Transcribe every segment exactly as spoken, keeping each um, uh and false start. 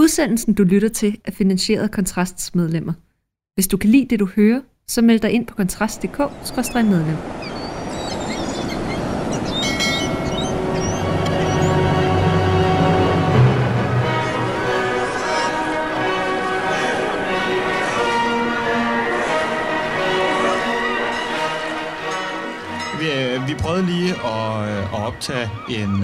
Udsendelsen, du lytter til, er finansieret af Kontrasts medlemmer. Hvis du kan lide det, du hører, så meld dig ind på kontrast punktum d k skråstreg medlem. Vi, vi prøvede lige at, at optage en...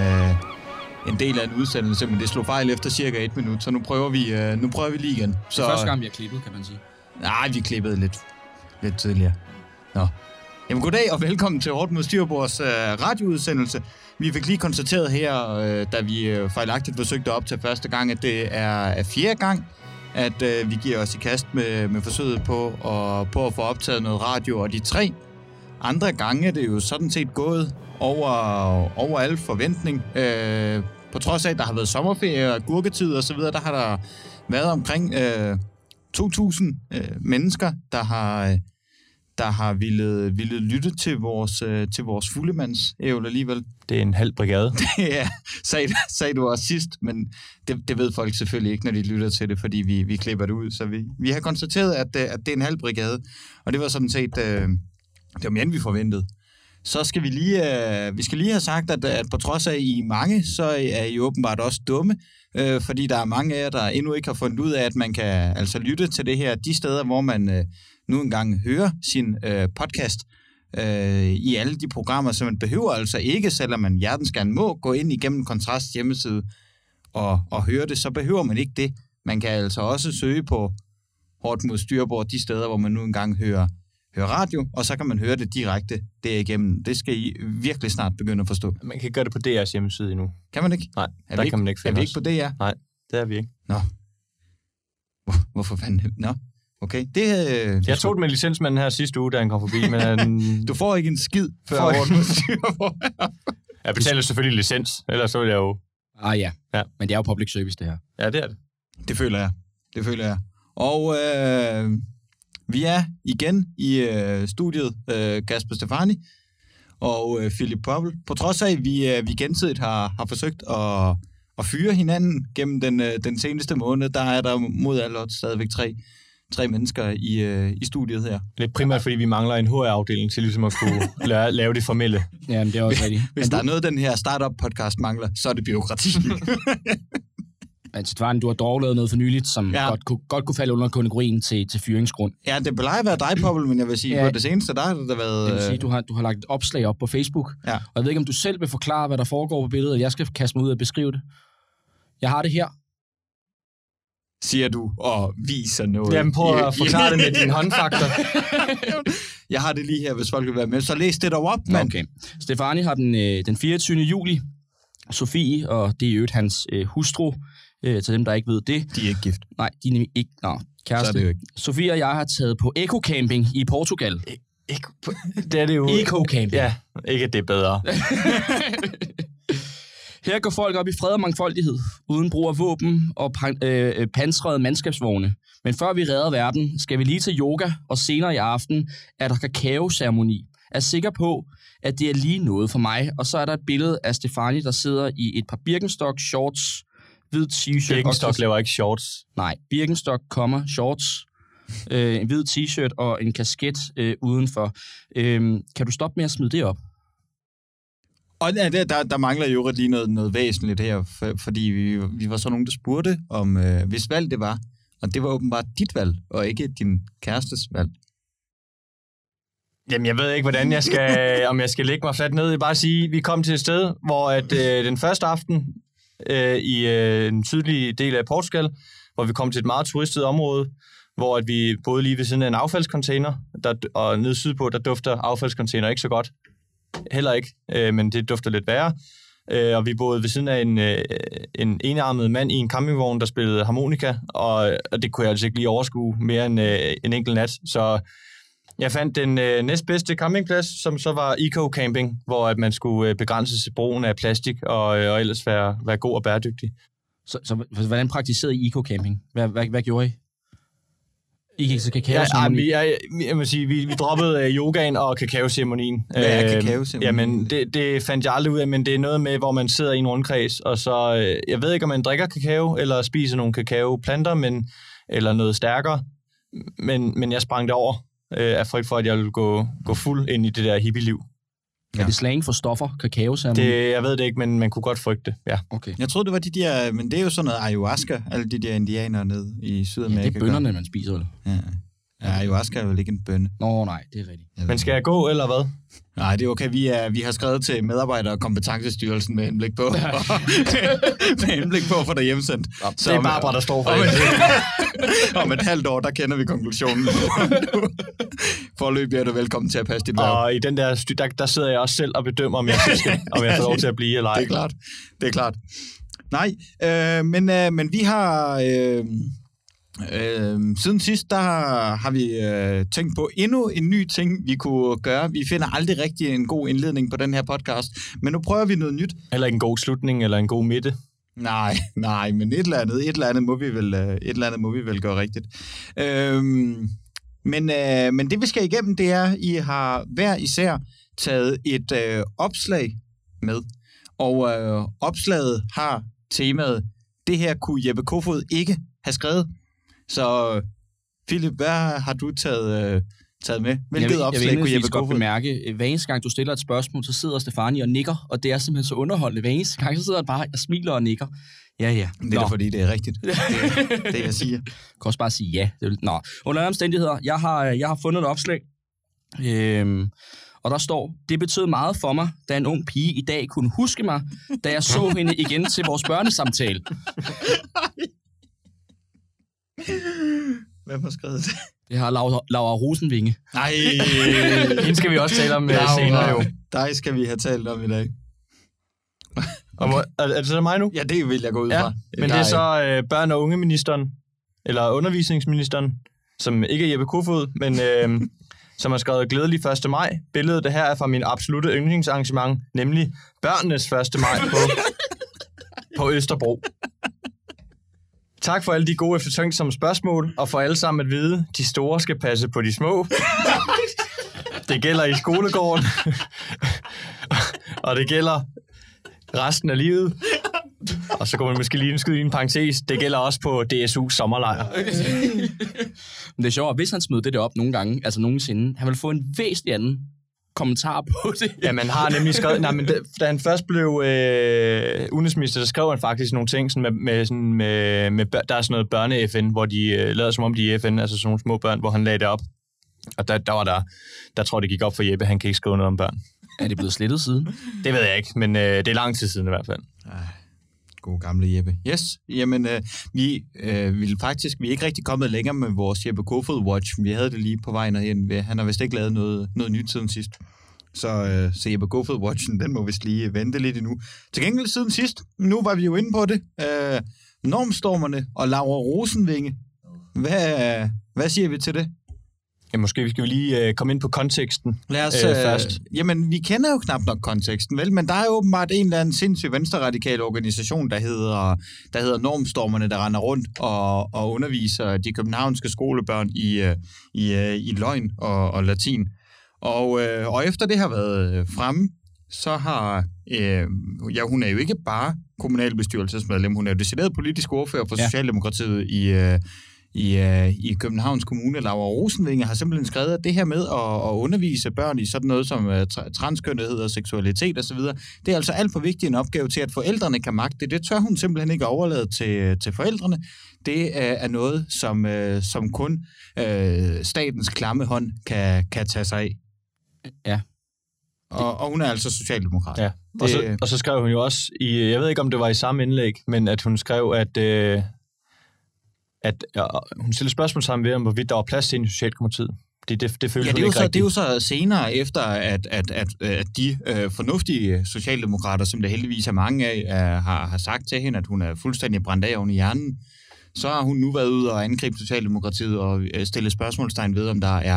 en del af en udsendelse, men det slog fejl efter cirka et minut, så nu prøver vi, øh, nu prøver vi lige igen. Så, det er første gang, vi har klippet, kan man sige. Nej, vi klippede lidt, lidt tidligere. Nå. Jamen, goddag og velkommen til Hårdt mod Styrbords øh, radioudsendelse. Vi fik lige konstateret her, øh, da vi øh, fejlagtigt forsøgte at optage første gang, at det er, er fjerde gang, at øh, vi giver os i kast med, med forsøget på, og, på at få optaget noget radio, og de tre andre gange er det jo sådan set gået over, over al forventning. Øh, på trods af, at der har været sommerferie og gurketid og så videre, der har der været omkring øh, to tusind øh, mennesker, der har, der har ville, ville lytte til vores, øh, til vores fuldemandsævl alligevel. Det er en halv brigade. Ja, sagde, sagde du også sidst, men det, det ved folk selvfølgelig ikke, når de lytter til det, fordi vi, vi klipper det ud. Så vi, vi har konstateret, at, at det er en halv brigade, og det var sådan set, øh, det var mere end vi forventede. Så skal vi lige, øh, vi skal lige have sagt, at, at på trods af, at I er mange, så er I åbenbart også dumme, øh, fordi der er mange af jer, der endnu ikke har fundet ud af, at man kan altså lytte til det her, de steder, hvor man øh, nu engang hører sin øh, podcast øh, i alle de programmer, så man behøver altså ikke, selvom man hjertens gerne må, gå ind igennem Kontrast hjemmeside og, og høre det, så behøver man ikke det. Man kan altså også søge på Hårdt mod Styrbord, de steder, hvor man nu engang hører høre radio, og så kan man høre det direkte derigennem. Det skal I virkelig snart begynde at forstå. Man kan gøre det på D R's hjemmeside endnu. Kan man ikke? Nej, er der ikke, kan man ikke finde Er vi ikke på D R? Nej, det er vi ikke. Nå. Hvor, hvorfor fanden? Nå, okay. Det, øh, jeg tog det med licensmanden her sidste uge, da han kom forbi, men... Du får ikke en skid før for... Jeg betaler selvfølgelig licens, ellers så vil jeg jo... Ah ja. ja, men det er jo public service, det her. Ja, det er det. Det føler jeg. Det føler jeg. Og... Øh... Vi er igen i øh, studiet, øh, Kasper Stefani og øh, Philip Poppel. På trods af, at vi, øh, vi gensidigt har, har forsøgt at, at fyre hinanden gennem den, øh, den seneste måned, der er der mod alle odds stadigvæk tre, tre mennesker i, øh, i studiet her. Lidt primært, fordi vi mangler en H R-afdeling til ligesom at kunne lave, lave det formelle. Jamen, det er også rigtigt. Hvis der er noget, den her startup-podcast mangler, så er det bureaukrati. Altså, Stefan, du har dog lavet noget for nyligt, som ja. godt, kunne, godt kunne falde under kategorien til, til fyringsgrund. Ja, det plejer at være dig, Poppel, men jeg vil sige, ja. på det seneste, der har det været... Det vil sige, du har, du har lagt et opslag op på Facebook, ja. og jeg ved ikke, om du selv vil forklare, hvad der foregår på billedet, og jeg skal kaste mig ud og beskrive det. Jeg har det her. Siger du, og viser noget. Jamen, prøv at forklare det med din håndfaktor. Jeg har det lige her, hvis folk vil være med. Så læs det dog op, mand. Okay. Stefani har den, øh, den fireogtyvende juli. Sofie, og det er jo hans øh, hustru, øh, til dem, der ikke ved det. De er ikke gift. Nej, de er nemlig ikke. Nå, kæreste. Så er det jo ikke. Sofie og jeg har taget på Eco-camping i Portugal. E- Eco, det er det jo. Eco-camping. Ja, ikke at det er bedre. Her går folk op i fred og mangfoldighed, uden brug af våben og øh, pansrede mandskabsvogne. Men før vi redder verden, skal vi lige til yoga, og senere i aften er der kakao-ceremoni. Jeg er sikker på, at det er lige noget for mig. Og så er der et billede af Stefani, der sidder i et par Birkenstock shorts, hvid t-shirt. Birkenstock laver ikke shorts. Nej, Birkenstock, kommer shorts, øh, en hvid t-shirt og en kasket øh, udenfor. Øh, kan du stoppe med at smide det op? Og ja, der, der mangler jo lige noget, noget væsentligt her, for, fordi vi, vi var så nogen, der spurgte om, øh, hvis valg det var. Og det var åbenbart dit valg, og ikke din kærestes valg. Jamen, jeg ved ikke, hvordan jeg skal, om jeg skal lægge mig fladt ned. Jeg vil bare sige, at vi kom til et sted, hvor at, øh, den første aften øh, i øh, den sydlige del af Portugal, hvor vi kom til et meget turistet område, hvor at vi boede lige ved siden af en affaldscontainer, der, og nede sydpå, der dufter affaldscontainer ikke så godt. Heller ikke, øh, men det dufter lidt værre. Øh, og vi boede ved siden af en, øh, en enarmet mand i en campingvogn, der spillede harmonika, og, og det kunne jeg altså ikke lige overskue mere end øh, en enkelt nat. Så jeg fandt den øh, næstbedste campingplads, som så var eco-camping, hvor at man skulle øh, begrænse sig brugen af plastik og, øh, og ellers være, være god og bærredygtig. Så, så hvordan praktiserede I eco-camping? Hvad, hvad, hvad gjorde I? I gik til Ja, kakao-ceremoni? ja, jeg, jeg, jeg må sige, vi, vi droppede uh, yogaen og kakaoceremonien. Hvad er Øh, kakaoceremonien? Jamen, det, det fandt jeg aldrig ud af, men det er noget med, hvor man sidder i en rundkreds, og så, øh, jeg ved ikke, om man drikker kakao, eller spiser nogle kakaoplanter, men, eller noget stærkere, men, men jeg sprang det over øh, af frygt for, at jeg ville gå, gå fuld ind i det der hippie-liv. Ja. Er det slang for stoffer, kakao-ceremoni? Det, jeg ved det ikke, men man kunne godt frygte, ja. Okay. Jeg troede, det var de der, men det er jo sådan noget ayahuasca, alle de der indianere nede i Sydamerika. Ja, det er bønnerne, man spiser, vel? Ja. Ja, ayahuasca er vel ikke en bønne. Nå, nej, det er rigtigt. Men skal jeg gå, eller hvad? Nej, det er okay. Vi, er, vi har skrevet til medarbejder- og kompetencestyrelsen med henblik på, med henblik på at få dig hjemsendt. Ja, så det er Barbara, der står for om, det. om et halvt år, der kender vi konklusionen. Forløbig er du velkommen til at passe dit hverv. Og i den der, sty- der, der sidder jeg også selv og bedømmer, om jeg, skal, om jeg får lov til at blive eller ej. Det er klart. Det er klart. Nej, øh, men, øh, men vi har... Øh, Øh, siden sidst, der har vi øh, tænkt på endnu en ny ting, vi kunne gøre. Vi finder aldrig rigtig en god indledning på den her podcast, men nu prøver vi noget nyt. Eller en god slutning, eller en god midte. Nej, nej, men et eller andet, et eller andet må vi vel, et eller andet må vi vel gøre rigtigt. Øh, men, øh, men det vi skal igennem, det er, I har hver især taget et øh, opslag med, og øh, opslaget har temaet, det her kunne Jeppe Kofod ikke have skrevet. Så Philip, hvad har du taget, øh, taget med? Hvilket jeg vil, opslag jeg kunne Jeppe godt Kofod? bemærke, hver eneste gang du stiller et spørgsmål, så sidder Stefanie og nikker, og det er simpelthen så underholdende. Hver eneste gang, så sidder han bare og smiler og nikker. Ja, ja. Det er da, fordi det er rigtigt, det, det jeg siger. Jeg kan også bare sige ja. Det vil... Nå, under andre omstændigheder, jeg har, jeg har fundet et opslag, øhm, og der står, det betød meget for mig, da en ung pige i dag kunne huske mig, da jeg så hende igen til vores børnesamtale. Hvem har skrevet det? Det har Laura, Laura Rosenvinge. Nej, Hende skal vi også tale om Laura, senere jo. Dig skal vi have talt om i dag. Okay. Og, er, er det så mig nu? Ja, det vil jeg gå ud ja, fra. Men det er så øh, børn- og ungeministeren, eller undervisningsministeren, som ikke er Jeppe Kofod, men øh, som har skrevet glædelig første maj. Billedet det her er fra min absolutte yndlingsarrangement, nemlig børnenes første maj på, på Østerbro. Tak for alle de gode eftertænksomme spørgsmål, og for alle sammen at vide, de store skal passe på de små. Det gælder i skolegården, og det gælder resten af livet. Og så går man måske lige en skyde i en parentes. Det gælder også på D S U's sommerlejr. Men det er sjovt, hvis han smed det der op nogle gange, altså nogensinde, han vil få en væsentlig anden kommentar på det. Ja, man har nemlig skrevet... Nej, men da han først blev øh, udenrigsminister, så skrev han faktisk nogle ting sådan med... med, sådan med, med der er sådan noget børne-F N, hvor de øh, lader som om de er F N, altså sådan nogle små børn, hvor han lagde det op. Og der, der var der... Der tror jeg, det gik op for Jeppe, han kan ikke skrive noget om børn. Er det blevet slettet siden? Det ved jeg ikke, men øh, det er lang tid siden i hvert fald. Ej, god gamle Jeppe. Yes, jamen øh, vi øh, ville faktisk, vi er ikke rigtig kommet længere med vores Jeppe Kofod Watch. Vi havde det lige på vejen herhen. Han har vist ikke lavet noget, noget nyt siden sidst. Så, øh, så Jeppe Kofod Watchen, den må vist lige vente lidt endnu. Til gengæld siden sidst, nu var vi jo inde på det. Øh, Normstormerne og Laura Rosenvinge. Hvad, hvad siger vi til det? Ja, måske vi skal vi lige øh, komme ind på konteksten Lad os, øh, øh, først. Jamen, vi kender jo knap nok konteksten, vel? Men der er jo åbenbart en eller anden sindssyg venstreradikal organisation, der hedder, der hedder Normstormerne, der render rundt og, og underviser de københavnske skolebørn i, i, i løgn og, og latin. Og, øh, og efter det har været fremme, så har... Øh, ja, hun er jo ikke bare kommunalbestyrelsesmedlem, hun er jo decideret politisk ordfører for ja. Socialdemokratiet i... Øh, I, uh, i Københavns Kommune. Laura Rosenvinge har simpelthen skrevet, at det her med at, at undervise børn i sådan noget som uh, transkønnethed og seksualitet osv., det er altså alt for vigtig en opgave til, at forældrene kan magte det. Det tør hun simpelthen ikke overlade til, til forældrene. Det uh, er noget, som, uh, som kun uh, statens klamme hånd kan, kan tage sig af. Ja. Og, og hun er altså socialdemokrat. Ja. Og, så, og så skrev hun jo også, i, jeg ved ikke, om det var i samme indlæg, men at hun skrev, at... Øh, at ja, hun stiller spørgsmål sammen ved, om hvorvidt der var plads til en Socialdemokratiet. Det, det, det føles ja, det er, jo ikke så, rigtigt. det er jo så senere efter, at, at, at, at de øh, fornuftige socialdemokrater, som der heldigvis er mange af, øh, har, har sagt til hende, at hun er fuldstændig brændt af oven i hjernen, så har hun nu været ude og angribe Socialdemokratiet og øh, stille spørgsmålstegn ved, om der er,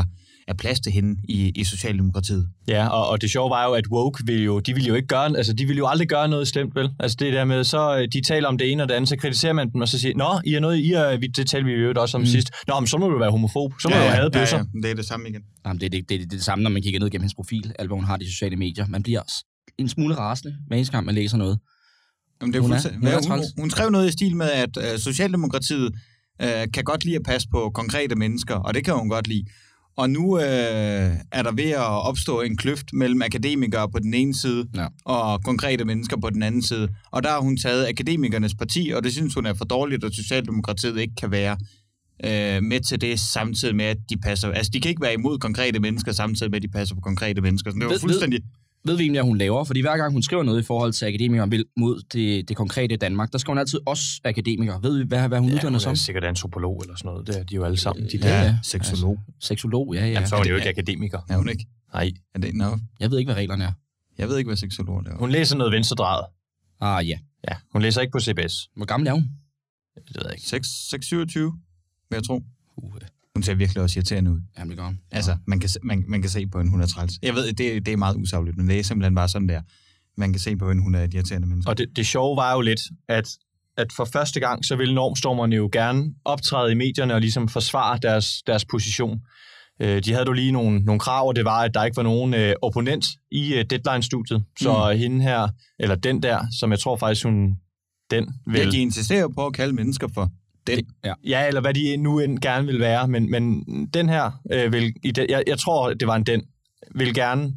er plads til hende i, i Socialdemokratiet. Ja, og, og det sjove var jo, at woke ville jo, de ville jo ikke gøre, altså de ville jo aldrig gøre noget slemt, vel? Altså det der med, så de taler om det ene og det andet, så kritiserer man dem, og så siger, nå, I er noget, I er, det talte vi jo også om mm. sidst. Nå, men så må du være homofob, så må ja, du have bøsser. Ja, ja, det er det samme igen. Jamen, det, er det, det, det er det samme, når man kigger ned gennem hendes profil, alt hvad hun har i de sociale medier. Man bliver en smule rasende, hver eneste gang man læser noget. Jamen, det er hun, er, hun, er hun, hun skrev noget i stil med, at uh, Socialdemokratiet uh, kan godt lide at passe på konkrete mennesker, og det kan hun godt lide. Og nu uh, er der ved at opstå en kløft mellem akademikere på den ene side, ja. og konkrete mennesker på den anden side. Og der har hun taget akademikernes parti, og det synes hun er for dårligt, at Socialdemokratiet ikke kan være uh, med til det, samtidig med, at de passer... Altså, de kan ikke være imod konkrete mennesker, samtidig med, at de passer på konkrete mennesker. Så det var ved, fuldstændig... Ved vi egentlig, hvad hun laver? Fordi hver gang hun skriver noget i forhold til akademikere mod det, det konkrete Danmark, der skal hun altid også akademikere. Ved vi, hvad, hvad hun ja, uddanner som? Ja, sikkert antropolog eller sådan noget. Det er de jo alle sammen. De ja, der. ja. Seksolog. Altså, seksolog, ja, ja. Jamen, så er hun jo ikke akademiker. Er hun ikke? Nej. Er det, no. Jeg ved ikke, hvad reglerne er. Jeg ved ikke, hvad seksolog er. Hun læser noget venstredrejet. Ah, ja. Ja, hun læser ikke på C B S. Hvor gammel er hun? Det ved jeg ikke. seks syvogtyve, vil jeg tro. Uh. Hun ser virkelig også irriterende ud. Jamen, det gør hun. Altså, man kan, man, man kan se på en, hun er træls. Jeg ved, det, det er meget usagligt, men det er simpelthen bare sådan der. Man kan se på en, hun er et irriterende menneske. Og det, det sjove var jo lidt, at, at for første gang, så ville normstormerne jo gerne optræde i medierne og ligesom forsvare deres, deres position. Øh, de havde jo lige nogle, nogle krav, og det var, at der ikke var nogen øh, opponent i øh, Deadline-studiet. Så mm. hende her, eller den der, som jeg tror faktisk, hun... Den vil... Ja, de insisterer på at kalde mennesker for den. Ja, ja eller hvad de nu end gerne vil være, men, men den her øh, vil... I de, jeg, jeg tror, det var en den, vil gerne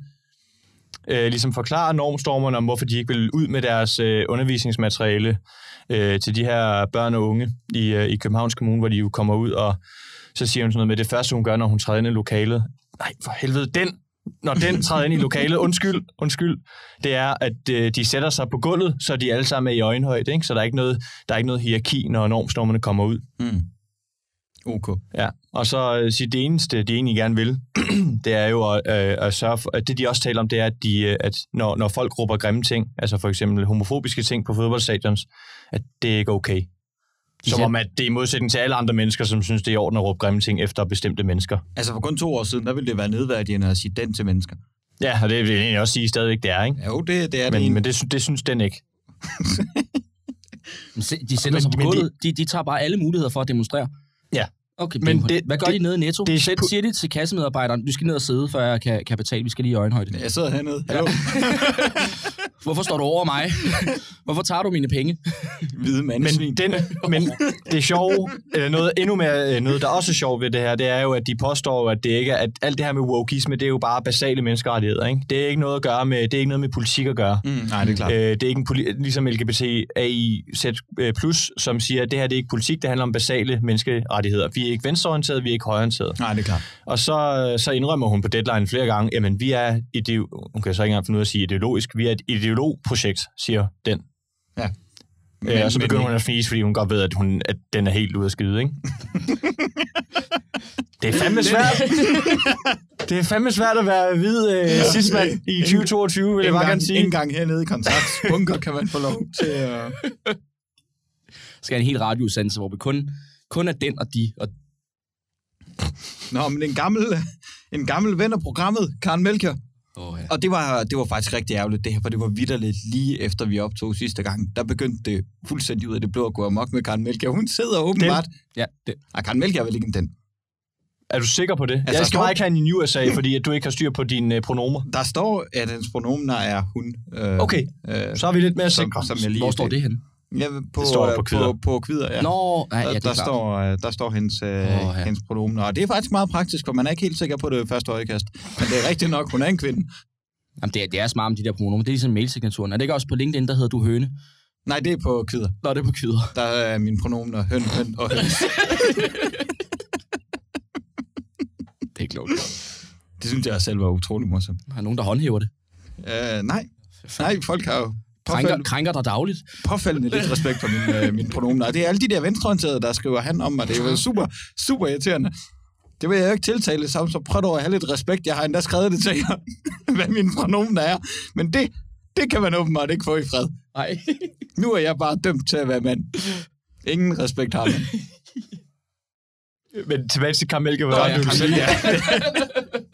øh, ligesom forklare normstormerne om, hvorfor de ikke vil ud med deres øh, undervisningsmateriale øh, til de her børn og unge i, øh, i Københavns Kommune, hvor de jo kommer ud, og så siger hun sådan noget med, det første, hun gør, når hun træder ind i lokalet. Nej, for helvede, den! Når den træder ind i lokalet, undskyld, undskyld, det er, at øh, de sætter sig på gulvet, så de alle sammen er i øjenhøjde, ikke? Så der er ikke noget, der er ikke noget hierarki, når normstormerne kommer ud. Mm. Okay. Ja, og så øh, sige, det eneste, de egentlig gerne vil, det er jo at, øh, at sørge for, at det de også taler om, det er, at, de, at når, når folk råber grimme ting, altså for eksempel homofobiske ting på fodboldstadions, at det ikke er okay. Som om, at det er i modsætning til alle andre mennesker, som synes, det er i orden at råbe grimme ting efter bestemte mennesker. Altså for kun to år siden, der ville det være nedværdigende at sige den til mennesker. Ja, og det vil jeg egentlig også sige stadigvæk, det er, ikke? Jo, det, det er men, det. Men det, det synes den ikke. De sætter sig på gulvet. De, de tager bare alle muligheder for at demonstrere. Ja. Okay, men det, hvad gør det, de nede i Netto? Det, Sæt, siger de til kassemedarbejderen, du skal ned og sidde, før jeg kan, kan betale. Vi skal lige i øjenhøjde. Jeg sidder hernede. Hallo. Hvorfor står du over mig? Hvorfor tager du mine penge? Hvide mandsvin. Men, den, men det sjove, eller noget endnu mere, noget der også er sjovt ved det her, det er jo, at de påstår, at det ikke er, at alt det her med wokeisme, det er jo bare basale menneskerettigheder, ikke? Det er ikke noget at gøre med, det er ikke noget med politik at gøre. Mm, nej, det er klart. Øh, det er ikke en poli- ligesom L G B T A I Z plus, som siger, at det her det er ikke politik, det handler om basale menneskerettigheder. Vi er ikke venstreorienterede, vi er ikke højreorienterede. Nej, det er klart. Og så, så indrømmer hun på Deadline flere gange, jamen vi er, ideo- hun kan så ikke engang finde ud af at sige ideologisk, vi er et ideologprojekt, siger den. Ja. Men, øh, og så begynder men, hun at fnise, fordi hun godt ved, at, hun, at den er helt ude at skide, ikke? Det er fandme svært. Det er fandme svært at være hvid øh, sidstmand i tyve toogtyve, vil jeg bare gerne sige. En gang hernede i kontaktbunker kan man få lov til at... Uh... Skal en helt radioudsendelse, hvor vi kun, kun er den og de. Og... Nå, men en gammel, en gammel ven af programmet, Karen Melchior. Oh, ja. Og det var, det var faktisk rigtig ærgerligt, det her, for det var vitterligt lige efter vi optog sidste gang. Der begyndte det fuldstændig ud af det blå at gå amok med Karen Melchior. Hun sidder åbenbart... Ja, det. Ej, Karen Melchior er vel ikke en den. Er du sikker på det? Altså, jeg skal står... bare ikke have en i U S A, fordi at du ikke har styr på dine øh, pronomer. Der står, at hans pronomer er hun. Øh, okay, øh, så er vi lidt mere sikre. Som, som jeg lige Hvor står det hen? Ja, på, det står på kvider. På, på kvider, ja. Nå, nej, ja, der, det der, står, der står hendes, øh, oh, ja. hendes pronomer. Og det er faktisk meget praktisk, for man er ikke helt sikker på det første øjekast. Men det er rigtigt nok, hun er en kvinde. Jamen, det er, det er smart med de der pronomer. Det er ligesom mailsignaturen. Er det ikke også på LinkedIn, der hedder du høne? Nej, det er på kvider. Nå, det er på kvider. Der er mine pronomer høn, høn og høns. Det er klogt. Det synes jeg selv var utrolig morsomt. Har nogen, der håndhæver det? Uh, nej. Nej, folk har jo krænker, krænker dig dagligt. Påfældende lidt respekt for mine, uh, mine pronomer. Og det er alle de der venstreorienterede, der skriver han om mig. Det er jo super, super irriterende. Det vil jeg jo ikke tiltale sammen, så prøv dog at have lidt respekt. Jeg har endda skrevet det til jer, hvad mine pronomer er. Men det, det kan man åbenbart ikke få i fred. Nej. Nu er jeg bare dømt til at være mand. Ingen respekt har man. Men tilbage til Karen Melchior. Nå, ja, Karen Melchior.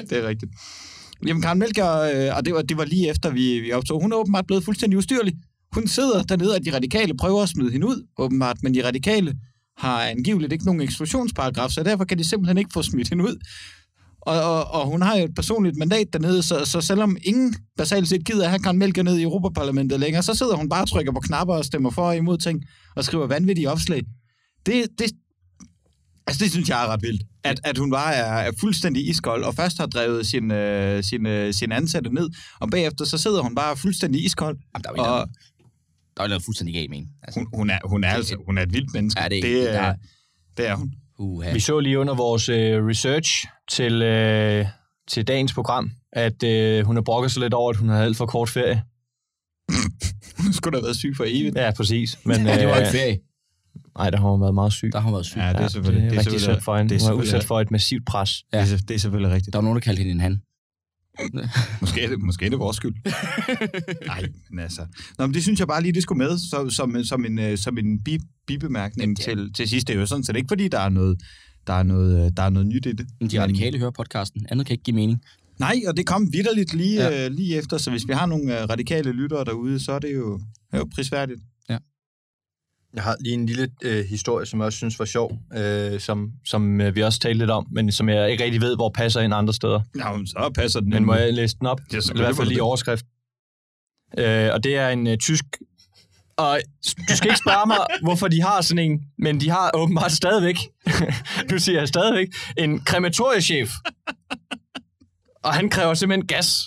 det er rigtigt. Jamen, Karen Melchior, øh, og det var, det var lige efter, vi, vi optog, hun er åbenbart blevet fuldstændig ustyrlig. Hun sidder dernede, og de radikale prøver at smide hende ud, åbenbart, men de radikale har angiveligt ikke nogen eksklusionsparagraf, så derfor kan de simpelthen ikke få smidt hende ud. Og, og, og hun har jo et personligt mandat dernede, så, så selvom ingen basalt set gider at have Karen Melchior ned i Europaparlamentet længere, så sidder hun bare og trykker på knapper og stemmer for og imod ting, og skriver vanvittige opslag. Det, det, altså det synes jeg er ret vildt, at, at hun bare er, er fuldstændig iskold, og først har drevet sin, øh, sin, øh, sin ansatte ned, og bagefter så sidder hun bare fuldstændig iskold. Jamen, der er jo og, der er jo fuldstændig galt, men. Altså, hun, hun, er, hun, er altså, hun er et vildt menneske. Ja, det, det, det, er, det er hun. Uh-huh. Vi så lige under vores øh, research til, øh, til dagens program, at øh, hun har brokket sig lidt over, at hun har alt for kort ferie. Hun skulle da have været syg for evigt. Ja, præcis. Men, ja, det var øh, ikke ferie. Nej, der har hun været meget syg. Der har hun været syg. Ja, det er selvfølgelig, ja, det er, det er rigtig synd for hende. Hun er udsat for et massivt pres. Ja. Det, er, det er selvfølgelig rigtigt. Der var nogen, der kaldte hende en han. måske, er det, måske er det vores skyld. Nej, men altså. Nå, men det synes jeg bare lige, det skulle med som, som, som en, som en bi, bibemærkning ja, til, til sidst. Det er jo sådan set ikke, fordi der er noget, der er noget, der er noget nyt i det. De radikale hører podcasten. Andet kan ikke give mening. Nej, og det kom vitterligt lige, ja. øh, lige efter, så hvis vi har nogle øh, radikale lyttere derude, så er det jo, er jo prisværdigt. Ja. Jeg har lige en lille øh, historie, som jeg også synes var sjov, øh, som, som øh, vi også talte lidt om, men som jeg ikke rigtig ved, hvor passer ind andre steder. Ja, men så passer den. Men må jeg læse den op? Ja, eller i hvert fald lige overskrift. Øh, og det er en øh, tysk... Og du skal ikke spørge mig, hvorfor de har sådan en, men de har åbenbart stadigvæk, nu siger jeg stadigvæk, en krematoriechef. Og han kræver simpelthen gas.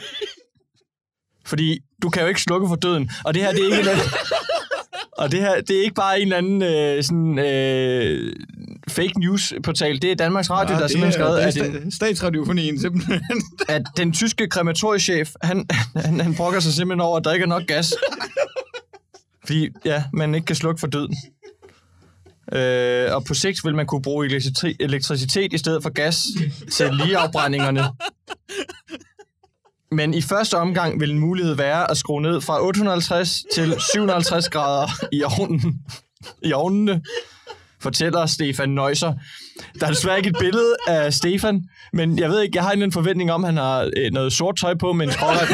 Fordi du kan jo ikke slukke for døden. Og det her, det er ikke... Og det her, det er ikke bare en eller anden øh, sådan, øh, fake news-portal. Det er Danmarks Radio, ja, der simpelthen skrevet... Det er sta- statsradiofonien, simpelthen. At den tyske krematoriechef, han, han, han brokker sig simpelthen over, at der ikke er nok gas. Fordi, ja, man ikke kan slukke for døden. Øh, og på sigt vil man kunne bruge elektricitet, elektricitet i stedet for gas til ligeafbrændingerne. Men i første omgang vil en mulighed være at skrue ned fra otte hundrede og halvtreds til syv hundrede og halvtreds grader i ovnen. I ovnene, fortæller Stefan Neusser. Der er desværre ikke et billede af Stefan, men jeg ved ikke, jeg har en forventning om, at han har noget sort tøj på med en skråret.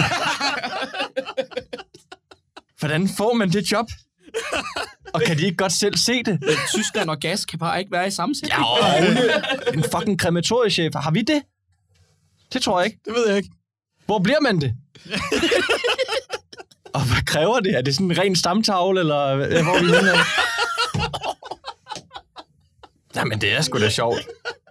Hvordan får man det job? Og kan de ikke godt selv se det? Tyskland og gas kan bare ikke være i sammensætning. Ja, en fucking krematoriechef. Har vi det? Det tror jeg ikke. Det ved jeg ikke. Hvor bliver man det? Og hvad kræver det? Er det sådan en ren stamtavle, eller hvor er vi henne? Jamen, det er sgu da sjovt.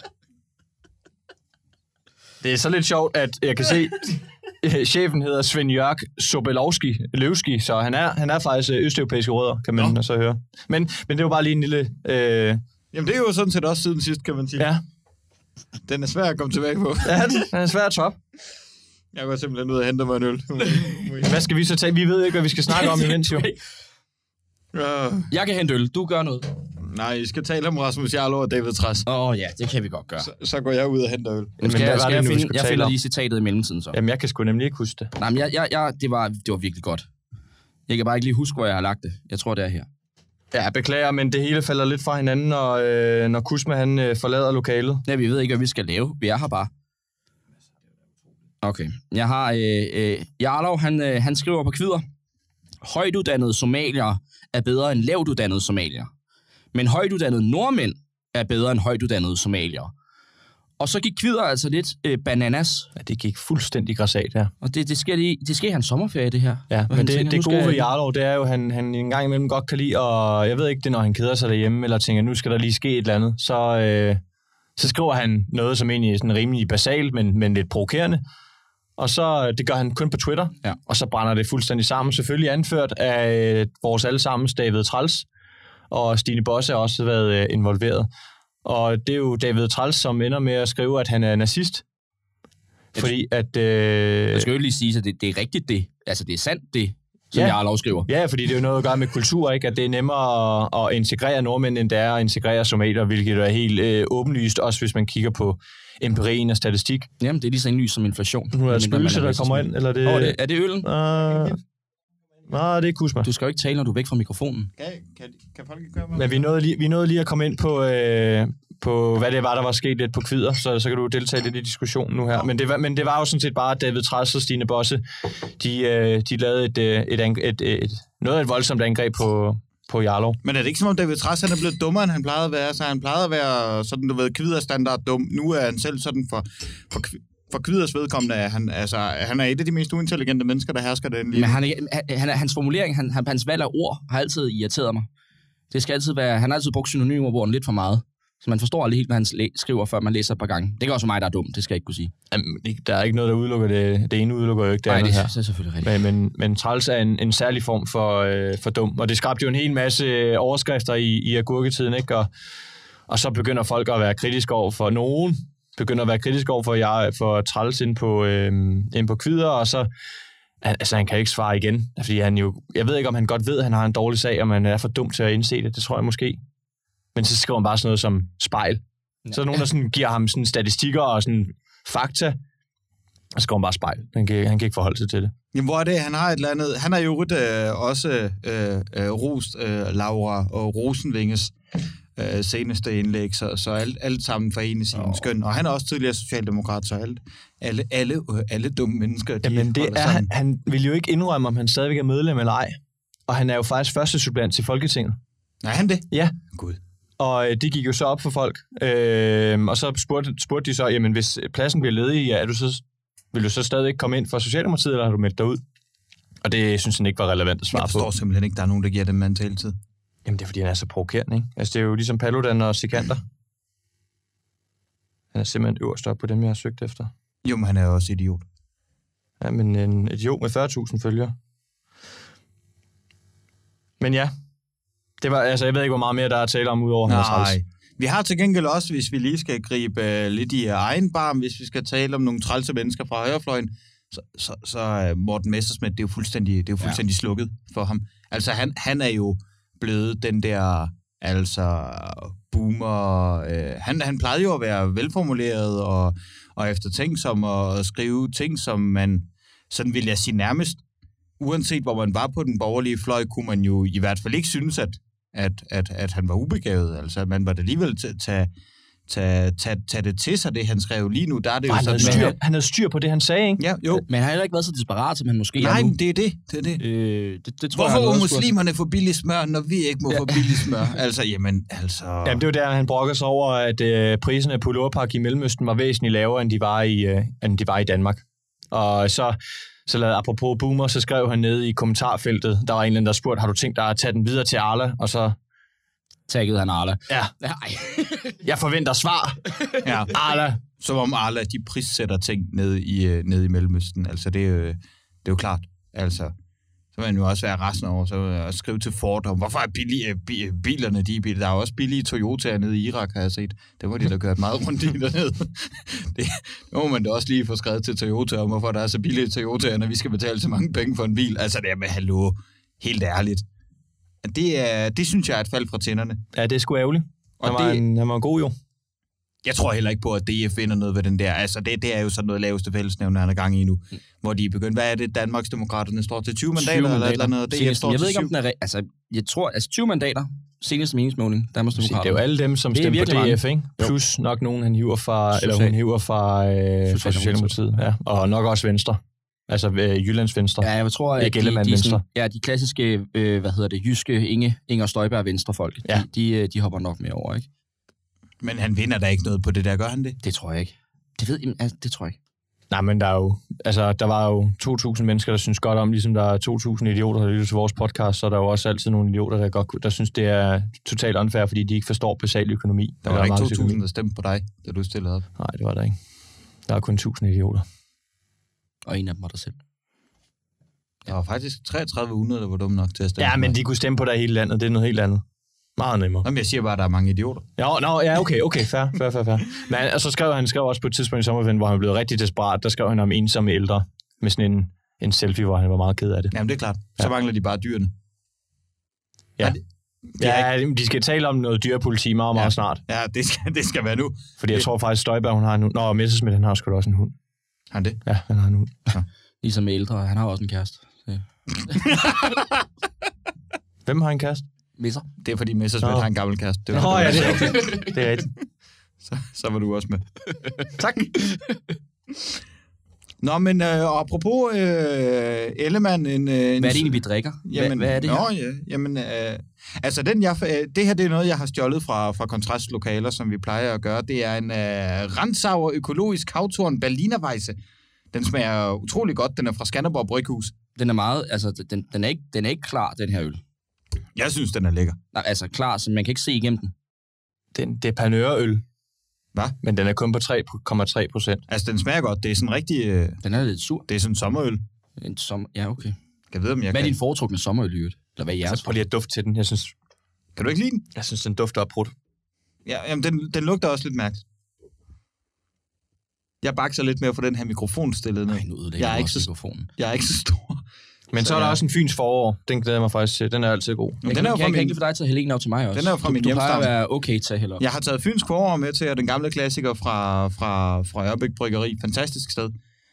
Det er så lidt sjovt, at jeg kan se, chefen hedder Svend Jørg Sobolowski, Løvski, så han er, han er faktisk østeuropæiske rødder, kan man Nå. så høre. Men, men det var bare lige en lille... Øh... Jamen, det er jo sådan set også siden sidst, kan man sige. Ja. Den er svær at komme tilbage på. Ja, den er svær at top. Jeg går simpelthen ud og henter mig en øl. Hvad skal vi så tage? Vi ved ikke, hvad vi skal snakke om imens, jo. Ja. Jeg kan hente øl. Du gør noget. Nej, I skal tale om Rasmus Jarlov og David Træs. Åh oh, ja, det kan vi godt gøre. Så, så går jeg ud og henter øl. Men skal, jeg, skal jeg, nu, finde, jeg finder lige citatet i mellemtiden så. Jamen, jeg kan sgu nemlig ikke huske det. Nej, men jeg, jeg, jeg, det, var, det var virkelig godt. Jeg kan bare ikke lige huske, hvor jeg har lagt det. Jeg tror, det er her. Ja, beklager, men det hele falder lidt fra hinanden, når, øh, når Kusma han øh, forlader lokalet. Ja, vi ved ikke, hvad vi skal lave. Vi er her bare. Okay. Jeg har... Øh, øh, Jarlov, han, øh, han skriver på Kvider. Højtuddannede somalier er bedre end lavtuddannede somalier. Men højtuddannede nordmænd er bedre end højtuddannede somalier. Og så gik Kvider altså lidt øh, bananas. Ja, det gik fuldstændig græsat her. Og det, det, sker lige, det sker i hans sommerferie, det her. Ja, men det, tænker, det gode jeg... ved Jarlov, det er jo, at han, han en gang imellem godt kan lide, og jeg ved ikke, det er, når han keder sig derhjemme, eller tænker, nu skal der lige ske et eller andet, så, øh, så skriver han noget, som egentlig er sådan rimelig basalt, men, men lidt provokerende. Og så, det gør han kun på Twitter, ja. Og så brænder det fuldstændig sammen. Selvfølgelig anført af vores allesammens David Træls, og Stine Bosse har også været øh, involveret. Og det er jo David Træls, som ender med at skrive, at han er nazist. Fordi at... Øh... Jeg skal jo lige sige, at det, det er rigtigt det. Altså, det er sandt det, som ja. Jarlov skriver. Ja, fordi det er jo noget at gøre med kultur, ikke? At det er nemmere at, at integrere nordmænd, end det er at integrere somalier, hvilket er helt øh, åbenlyst, også hvis man kigger på empirien og statistik. Jamen, det er lige så en lys som inflation. Nu er der spøgelse, der kommer ind, eller det... Oh, det... Er det øllen? Uh... Nej, det er Kusma. Du skal jo ikke tale, når du er væk fra mikrofonen. Kan, kan, kan folk ikke gøre mig? Men vi nåede lige, vi nåede lige at komme ind på, øh, på, hvad det var, der var sket lidt på Kvider, så, så kan du deltage lidt i diskussionen nu her. Men det var, men det var jo sådan set bare, at David Træs og Stine Bosse, de, øh, de lavede et, et, et, et, et, noget af et voldsomt angreb på, på Jarlov. Men er det ikke som om David Træs, han er blevet dummere, end han plejede at være? Så han plejede at være sådan, du ved, Kvider-standard dum. Nu er han selv sådan for... for For Kviders vedkommende er han, altså, han er et af de mest uintelligente mennesker, der hersker den lige. Men han, han, hans formulering, han, hans valg af ord, har altid irriteret mig. Det skal altid være, han har altid brugt synonymer, hvor han lidt for meget. Så man forstår aldrig helt, hvad han skriver, før man læser et par gange. Det kan også være mig, der er dum, det skal jeg ikke kunne sige. Jamen, der er ikke noget, der udelukker det. Det ene udelukker jo ikke det Nej, andet det, her. det er selvfølgelig rigtigt. Men, men, men Træls er en, en særlig form for, øh, for dum. Og det skabte jo en hel masse overskrifter i, i agurketiden, ikke? Og, og så begynder folk at være kritiske over for nogen. Begynder at være kritisk over for, jeg, for Træls ind på, øh, ind på Kvider, og så... Altså, han kan ikke svare igen, fordi han jo... Jeg ved ikke, om han godt ved, at han har en dårlig sag, og man er for dum til at indse det. Det tror jeg måske. Men så skriver han bare sådan noget som spejl. Så er der nogen, der sådan giver ham sådan statistikker og sådan fakta, og så skriver han bare spejl. Han kan, han kan ikke forholde sig til det. Jamen, hvor er det? Han har et eller andet... Han har jo øh, også øh, øh, rost øh, Laura og Rosenvinges øh, seneste indlæg, så, så alt, alt sammen forenes i en skøn. Og han er også tidligere socialdemokrat, så alt, alle, alle, øh, alle dumme mennesker, de Jamen, det er, han, han vil jo ikke indrømme, om han stadigvæk er medlem eller ej. Og han er jo faktisk første suppleant til Folketinget. Nej, han det? Ja. Gud. Og øh, det gik jo så op for folk. Øh, og så spurgte, spurgte de så, jamen hvis pladsen bliver ledig, er du så, vil du så stadigvæk komme ind for Socialdemokratiet, eller har du meldt dig ud? Og det synes han ikke var relevant at svare på. Jeg forstår på. simpelthen ikke, der er nogen, der giver dem mand taletid. Jamen det er, fordi han er så provokerende, ikke? Altså det er jo ligesom Paludan og Sikander. Han er simpelthen øverst op på dem, jeg har søgt efter. Jo, men han er jo også idiot. Ja, men en idiot med fyrre tusind følgere. Men ja, det var, altså jeg ved ikke, hvor meget mere der er at tale om, udover hans træls. Vi har til gengæld også, hvis vi lige skal gribe uh, lidt i uh, egen barm, hvis vi skal tale om nogle trælse mennesker fra højrefløjen, så, så, så uh, Morten Messerschmidt, det er jo fuldstændig, det er jo fuldstændig ja. slukket for ham. Altså han, han er jo blevet den der, altså boomer, uh, han, han plejede jo at være velformuleret og, og eftertænksom og skrive ting, som man, sådan vil jeg sige nærmest, uanset hvor man var på den borgerlige fløj, kunne man jo i hvert fald ikke synes, at, at, at, at han var ubegavet. Altså, man var da alligevel tage, tage, tage, tage det til sig, det han skrev lige nu. Der er det jo han, sådan, havde styr, han havde styr på det, han sagde, ikke? Ja, jo. Men han har heller ikke været så desperat, som han måske Nej, er nu. Nej, det er det. det, er det. Øh, det, det tror Hvorfor jeg, må muslimerne få billig smør, når vi ikke må ja. få billig smør? Altså, jamen, altså... Jamen, det var der, han brokker sig over, at øh, priserne på lurpak i Mellemøsten var væsentligt lavere, end de var i, øh, end de var i Danmark. Og så... Så lavede, apropos boomer, så skrev han nede i kommentarfeltet, der var en eller anden, der spurgte, har du tænkt dig at tage den videre til Arla? Og så taggede han Arla. Ja. Nej. Jeg forventer svar. Ja. Arla. Som om Arla, de prissætter ting nede i, nede i Mellemøsten. Altså, det er, jo, det er jo klart. Altså, så vil man jo også være resten over, så at skrive til Ford om, hvorfor er billige, bilerne de billige? Der er jo også billige Toyota'er nede i Irak, har jeg set. Det var de, der kørt meget rundt i dernede. Det må man da også lige få skrevet til Toyota om, hvorfor der er så billige Toyota'er, når vi skal betale så mange penge for en bil. Altså, det er med hallo. Helt ærligt. Det, er, det synes jeg er et fald fra tænderne. Ja, det er sgu ærgerligt. Han var, det, en, han var god jo. Jeg tror heller ikke på, at D F vinder noget ved den der. Altså, det, det er jo sådan noget laveste fællesnævner, han er gang i nu. Mm. Hvor de er begyndt. Hvad er det, Danmarksdemokraterne står til? tyve mandater, tyve mandater. Eller, eller noget? Det står jeg ved ikke, om den er... Altså, jeg tror, altså tyve mandater, seneste meningsmåling, Danmarksdemokraterne. Det er jo alle dem, som stemmer på D F, ikke? Plus nok nogen, han hiver fra, Social. eller hun hiver fra, øh, fra Socialdemokratiet. Ja. Og nok også Venstre. Altså øh, Jyllands Venstre. Ja, jeg tror, at de, de, de, sådan, ja, de klassiske, øh, hvad hedder det, jyske Inge, Inger Støjberg Venstrefolk, ja. de, de, de hopper nok med over, ikke? Men han vinder da ikke noget på det der, gør han det? Det tror jeg ikke. Det ved jeg, altså, det tror jeg ikke. Nej, men der er jo, altså, der var jo to tusind mennesker, der synes godt om, ligesom der er to tusind idioter, der lytter til vores podcast, så er der jo også altid nogle idioter, der, godt, der synes, det er totalt unfair, fordi de ikke forstår basal økonomi. Der var, der var ikke to tusind, der stemte på dig, da du stillede op. Nej, det var der ikke. Der er kun tusind idioter. Og en af dem var der selv. Der var faktisk treogtredive hundrede, der var dumme nok til at stemme. Ja, men de kunne stemme på dig i hele landet. Det er noget helt andet. Meget nemmere. Jamen, jeg siger bare, at der er mange idioter. Ja, no, ja okay, okay, fair, fair, fair, fair. Men og så skrev han skrev også på et tidspunkt i sommerferien, hvor han blev rigtig desperat. Der skrev han om ensomme ældre med sådan en, en selfie, hvor han var meget ked af det. Jamen, det er klart. Så ja. mangler de bare dyrene. Ja. Det, det ja, ikke... de skal tale om noget dyrepoliti meget, meget ja. snart. Ja, det skal, det skal være nu. Fordi jeg det... tror faktisk, Støjberg, hun har en hund. Nå, Messerschmidt, han har sgu da også en hund. Har han det? Ja, han har en hund. Ja. Ligesom med ældre, han har også en kæreste. Hvem har en kæreste? Messer. Det er fordi Messerschmidt har en gammel kæreste. Nå, ja, det er rigtigt. Det er rigtigt. Så, så var du også med. Tak. Nå, men øh, apropos øh, Ellemann... En, en, Hvad er det egentlig, vi drikker? Jamen, hvad, hvad er det her? Nå, ja, jamen, øh, altså, den, jeg, øh, det her det er noget, jeg har stjålet fra, fra kontrastlokaler, som vi plejer at gøre. Det er en øh, Rantzauer økologisk havtorn Berlinerweisse. Den smager utrolig godt. Den er fra Skanderborg Bryghus. Den er meget, altså, den, den, er ikke, den er ikke klar, den her øl. Jeg synes, den er lækker. Nej, altså klar, så man kan ikke se igennem den. Den, det er panørøl. Hvad? Men den er kun på tre komma tre procent. Altså, den smager godt. Det er sådan rigtig... Øh, Den er lidt sur. det er sådan en sommerøl. En som, ja, okay. Jeg ved, om jeg Hvad er kan. din foretrukne sommerøl i øvrigt? Eller hvad er jeres? Altså, prøv lige at dufte til den. Jeg synes, Kan du ikke lide den? jeg synes den dufter af brudt. Ja, jamen, den, den lugter også lidt mærkeligt. Jeg bakser lidt mere for den her mikrofon stillet ned. Nej, nu ødelægger Jeg er du ikke også så- mikrofonen. Jeg er ikke så stor. Men så, Så så er der ja. også en Fyns forår. Den glæder jeg mig faktisk til. Den er altid god. Men Jeg den kan, er jo kan, fra jeg kan min, ikke få dig til at hælde en af til mig også. Den er jo fra du, min du plejer hjemstavn. at være okay til at hælde op. Jeg har taget Fynsk forår med til, og den gamle klassiker fra, fra, fra Ørbæk Bryggeri. Fantastisk sted.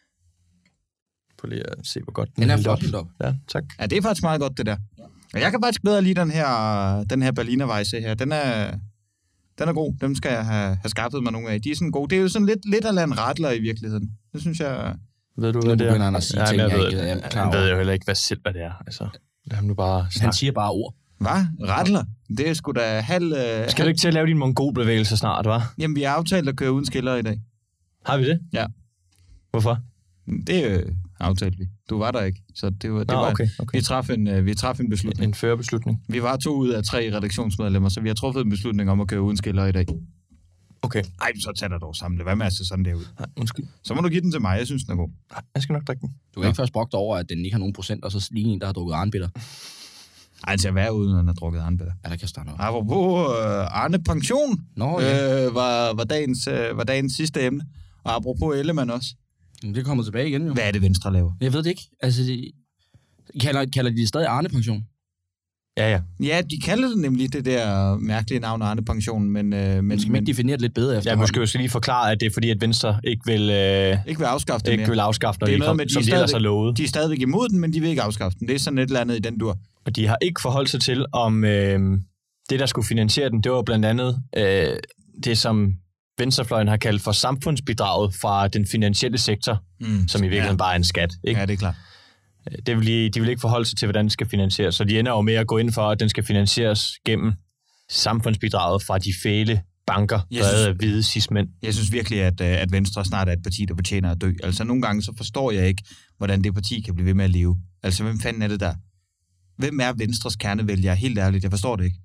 Prøv lige at se, hvor godt Den er hældt flot hældt op. Ja, tak. Ja, det er faktisk meget godt, det der. Og jeg kan faktisk glæde lige den her, den her Berlinerweisse her. Den er, den er god. Dem skal jeg have, have skaffet mig nogle af. De er sådan gode. Det er jo sådan lidt, lidt af en radler i virkeligheden. Det synes jeg... Ved du, Nu hvad det er? begynder han at sige Ja, ting, men jeg ved, ikke er klar Han ved over. jo heller ikke, hvad selv hvad det er. Altså, lad ham nu bare Han snakke. siger bare ord. Hvad? Radler? Det er sgu da halv... Øh, Skal halv... du ikke til at lave din mongolbevægelse snart, hva'? Jamen, vi har aftalt at køre uden skiller i dag. Har vi det? Ja. Hvorfor? Det øh, aftalte vi. Du var der ikke, så det var... Det Nå, var okay, okay. Vi traf en, øh, vi traf en beslutning. En førerbeslutning. Vi var to ud af tre redaktionsmedlemmer, så vi har truffet en beslutning om at køre uden skiller i dag. Okay. Ej, så tag dig dog sammen. Hvad med at se sådan der ud? Nej, undskyld. Så må du give den til mig. Jeg synes, den er god. Nej, jeg skal nok drikke den. Du kan ikke først brokke dig over, at den ikke har nogen procent, og så lige en, der har drukket Arnbitter. Ej, til at være uden, at han har drukket Arne. Ja, der kan starte noget. Apropos øh, Arne Pension Nå, ja. øh, var, var, dagens, øh, var dagens sidste emne. Og apropos Ellemann også. Men det kommer tilbage igen, jo. Hvad er det, Venstre laver? Jeg ved det ikke. Altså, de, kalder, kalder de det stadig Arne-pension? Ja, ja. Ja, de kalder det nemlig det der mærkelige navn Arne Pension, men... Øh, men Men skal man ikke definere det lidt bedre efter? Jeg måske jo lige forklare, at det er fordi, at Venstre ikke vil, øh, ikke vil afskaffe det ikke mere. vil afskaffe, når Det er de noget kom, med, de som er de ellers har stadigvæk- lovet. De er stadigvæk imod den, men de vil ikke afskaffe den. Det er sådan et eller andet i den dur. Og de har ikke forholdt sig til, om øh, det, der skulle finansiere den, det var blandt andet øh, det, som venstrefløjen har kaldt for samfundsbidraget fra den finansielle sektor, Mm. som i virkeligheden ja. bare er en skat. Ikke? Ja, det er klart. Det vil de, de vil ikke forholde sig til, hvordan den skal finansieres. Så de ender jo med at gå ind for, at den skal finansieres gennem samfundsbidraget fra de fæle banker, Jeg drevet synes- af hvide cismænd. Jeg synes virkelig, at, øh, at Venstre snart er et parti, der fortjener at dø. Altså, nogle gange så forstår jeg ikke, hvordan det parti kan blive ved med at leve. Altså, hvem fanden er det der? Hvem er Venstres kernevælger? Helt ærligt, jeg forstår det ikke.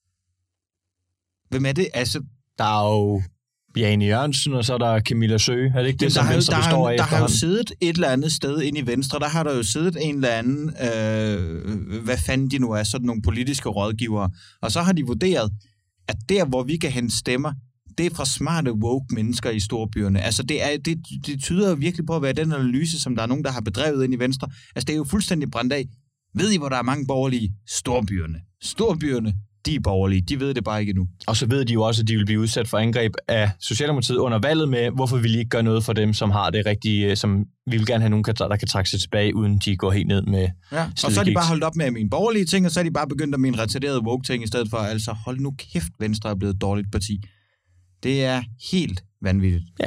Hvem er det? Altså, Der er jo Jane Jørgensen, og så er der Camilla Søe. Er det ikke det, der, som har jo, Venstre der, består har, af der har jo efterhånden? siddet et eller andet sted inde i Venstre, der har der jo siddet en eller anden, øh, hvad fanden de nu er, sådan nogle politiske rådgivere. Og så har de vurderet, at der, hvor vi kan hente stemmer, det er fra smarte, woke mennesker i storbyerne. Altså, det, er, det, det tyder jo virkelig på at være den analyse, som der er nogen, der har bedrevet ind i Venstre. Altså, det er jo fuldstændig brændt af. Ved I, hvor der er mange borgerlige? Storbyerne. Storbyerne, de er borgerlige. De ved det bare ikke endnu. Og så ved de jo også, at de vil blive udsat for angreb af Socialdemokratiet under valget med, hvorfor vil I ikke gøre noget for dem, som har det rigtige, som vi vil gerne have nogen, der kan trække sig tilbage, uden de går helt ned med Ja. Og så er de bare holdt op med mine borgerlige ting, og så er de bare begyndt at mine retarderede woke-ting, i stedet for, altså hold nu kæft, Venstre er blevet et dårligt parti. Det er helt vanvittigt. Ja.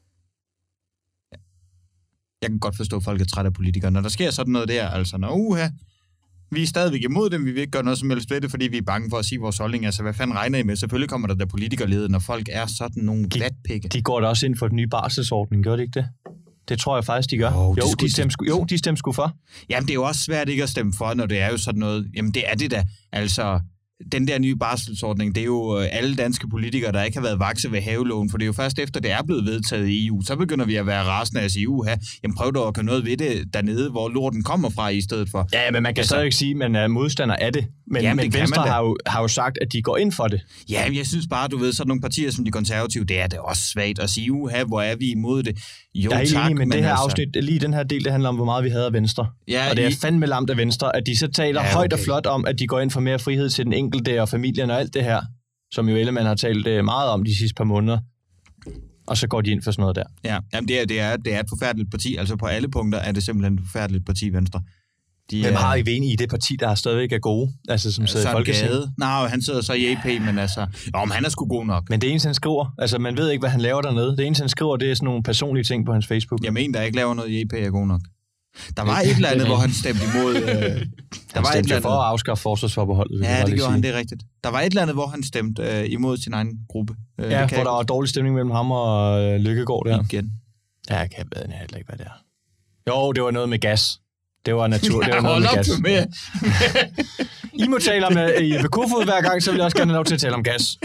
Jeg kan godt forstå, at folk er trætte af politikere. Når der sker sådan noget der, altså når uha, vi er stadigvæk imod dem, vi vil ikke gøre noget som helst ved det, fordi vi er bange for at sige vores holdning. Altså, hvad fanden regner I med? Selvfølgelig kommer der der politikerlede, når folk er sådan nogle De- vatpikke. De går da også ind for den nye barselsordning, gør det ikke det? Det tror jeg faktisk, de gør. Jo, det jo, skulle- de stemte, sgu- jo, de stemte sgu for. Jamen, det er jo også svært ikke at stemme for, når det er jo sådan noget. Jamen, det er det da. Altså, den der nye barselsordning, det er jo øh, alle danske politikere, der ikke har været vakse ved havelån, for det er jo først efter, det er blevet vedtaget i E U, så begynder vi at være rasende af at sige, uha, jamen prøv dog at gøre noget ved det dernede, hvor lorten kommer fra i stedet for. Ja, men man kan Altså- stadig sige, at man er modstander af det. Men, Jamen, men det kan Venstre man da. har jo, har jo sagt, at de går ind for det. Ja, men jeg synes bare, du ved, sådan nogle partier som de konservative, det er det også svagt at sige, uha, hvor er vi imod det? Jo, Jeg er helt tak, enig, men det her altså, afsnit, lige den her del, det handler om, hvor meget vi hader Venstre. Ja, Og det er I- fandme lamt af Venstre, at de så taler Ja, ja, okay. højt og okay. flot om, at de går ind for mere frihed til den enkelte og familien og alt det her, som jo Ellemann har talt øh, meget om de sidste par måneder. Og så går de ind for sådan noget der. Ja, jamen det er, det, er, det er et forfærdeligt parti, altså på alle punkter er det simpelthen et forfærdeligt parti, Venstre. De, Hvem har I ved i det parti, der stadigvæk er gode? Altså, som sidder i Folketinget? Nej, han sidder så i A P, men altså... Jo, men han er sgu god nok. Men det eneste, han skriver... Altså, man ved ikke, hvad han laver dernede. Det eneste, han skriver, det er sådan nogle personlige ting på hans Facebook. Jeg mener, der ikke laver noget i A P, er god nok. Der var et eller andet, hvor han stemte imod... Øh, der han var stemte et eller andet... for at afskaffe forsvarsforbeholdet. Ja, det gjorde han, det er rigtigt. Der var et eller andet, hvor han stemte øh, imod sin egen gruppe. Øh, ja, hvor der var dårlig stemning mellem ham og øh, Lykkegaard der. Igen. Ja, jeg kan heller ikke, hvad det er. Jo, det var noget med gas. Det var natur, det var noget med gas. Med. I må tale om uh, i ved Kofod hver gang, så vil jeg også gerne have lov til at tale om gas.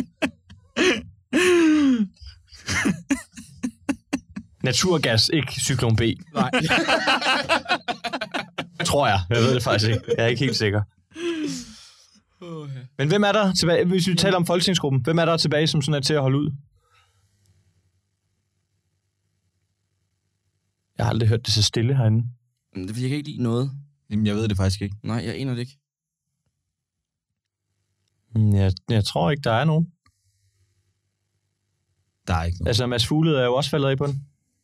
Naturgas, ikke Cyklon B. Nej. Tror jeg. Jeg ved det faktisk ikke. Jeg er ikke helt sikker. Men hvem er der tilbage, hvis vi taler om folketingsgruppen, hvem er der tilbage, som sådan er til at holde ud? Jeg har aldrig hørt det så stille herinde. Det vil jeg ikke lide noget. Jamen, jeg ved det faktisk ikke. Nej, jeg aner det ikke. Jeg, jeg tror ikke, der er nogen. Der er ikke nogen. Altså, Mads Fuglede er jo også faldet af på den.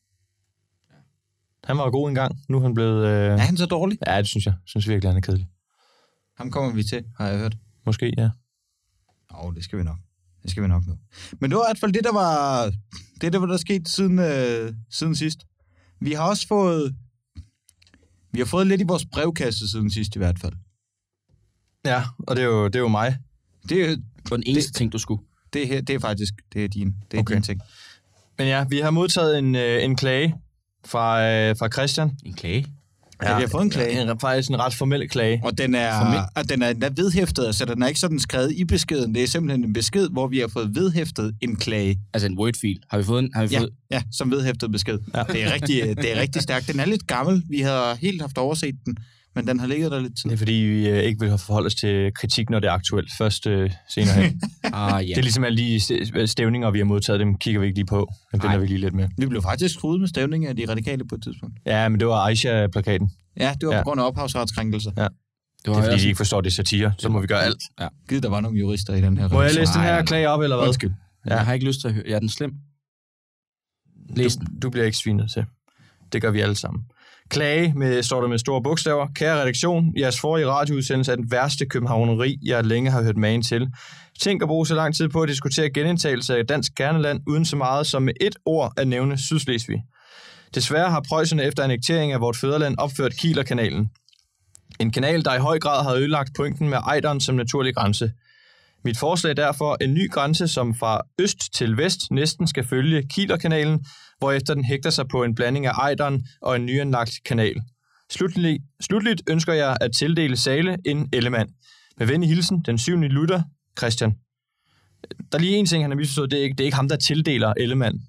Han var jo god engang. Nu er han blevet... Øh... Er han så dårlig? Ja, det synes jeg. Jeg synes virkelig, han er kedelig. Ham kommer vi til, har jeg hørt. Måske, ja. Åh, det skal vi nok. Det skal vi nok nu. Men det var i hvert fald det, der var... Det, der var der sket siden, øh, siden sidst. Vi har også fået... Vi har fået lidt i vores brevkasse siden sidst i hvert fald. Ja, og det er jo, det er jo mig. Det er det var den eneste det, ting, du skulle. Det, her, det er faktisk det er din, det er okay. din ting. Men ja, vi har modtaget en, øh, en klage fra, øh, fra Christian. En klage? Ja, vi har fået en klage. En, en, faktisk en ret formel klage. Og den er, og den er, den er vedhæftet, så den er ikke sådan skrevet i beskeden. Det er simpelthen en besked, hvor vi har fået vedhæftet en klage. Altså en Word-fil. Har vi fået en? Har vi ja, fået... ja, som vedhæftet besked. Ja. Det, er rigtig, det er rigtig stærkt. Den er lidt gammel. Vi har helt haft overset den, men den har ligget der lidt tid. Det er fordi, vi øh, ikke vil forholde os til kritik, når det er aktuelt. Først øh, senere hen. ah, ja. Det er ligesom alle de stævninger, vi har modtaget, dem kigger vi ikke lige på. Dem binder vi lige lidt med. Vi blev faktisk truet med stævninger af de radikale på et tidspunkt. Ja, men det var Aisha-plakaten. Ja, det var ja. på grund af ophavsretskrænkelser. Ja. Det, det er fordi, de ikke forstår det satire. Så må vi gøre alt. Ja. Givet, der var nogle jurister i den her. Må jeg læse den her klage op, eller hvad? Undskyld. Ja. Jeg har ikke lyst til at høre. Ja, er den slem? Læs den. Du, du bliver ikke svinet til. Det gør vi alle sammen. Klage, med, står der med store bogstaver. Kære redaktion, jeres forrige radioudsendelse er den værste københavneri, jeg længe har hørt magen til. Tænk at bruge så lang tid på at diskutere genindtagelse af dansk kerneland, uden så meget som med et ord at nævne Sydslesvig. Desværre har preusserne efter annektering af vort fædreland opført Kielerkanalen. En kanal, der i høj grad har ødelagt pointen med Ejderen som naturlig grænse. Mit forslag er derfor en ny grænse, som fra øst til vest næsten skal følge Kielerkanalen, hvorefter den hægter sig på en blanding af Ejderen og en nyanlagt kanal. Slutlig, slutligt ønsker jeg at tildele Sale en Ellemann. Med venlig hilsen, den syvende Luther, Christian. Der er lige en ting, han har misforstået. Det er ikke, det er ikke ham, der tildeler Ellemann.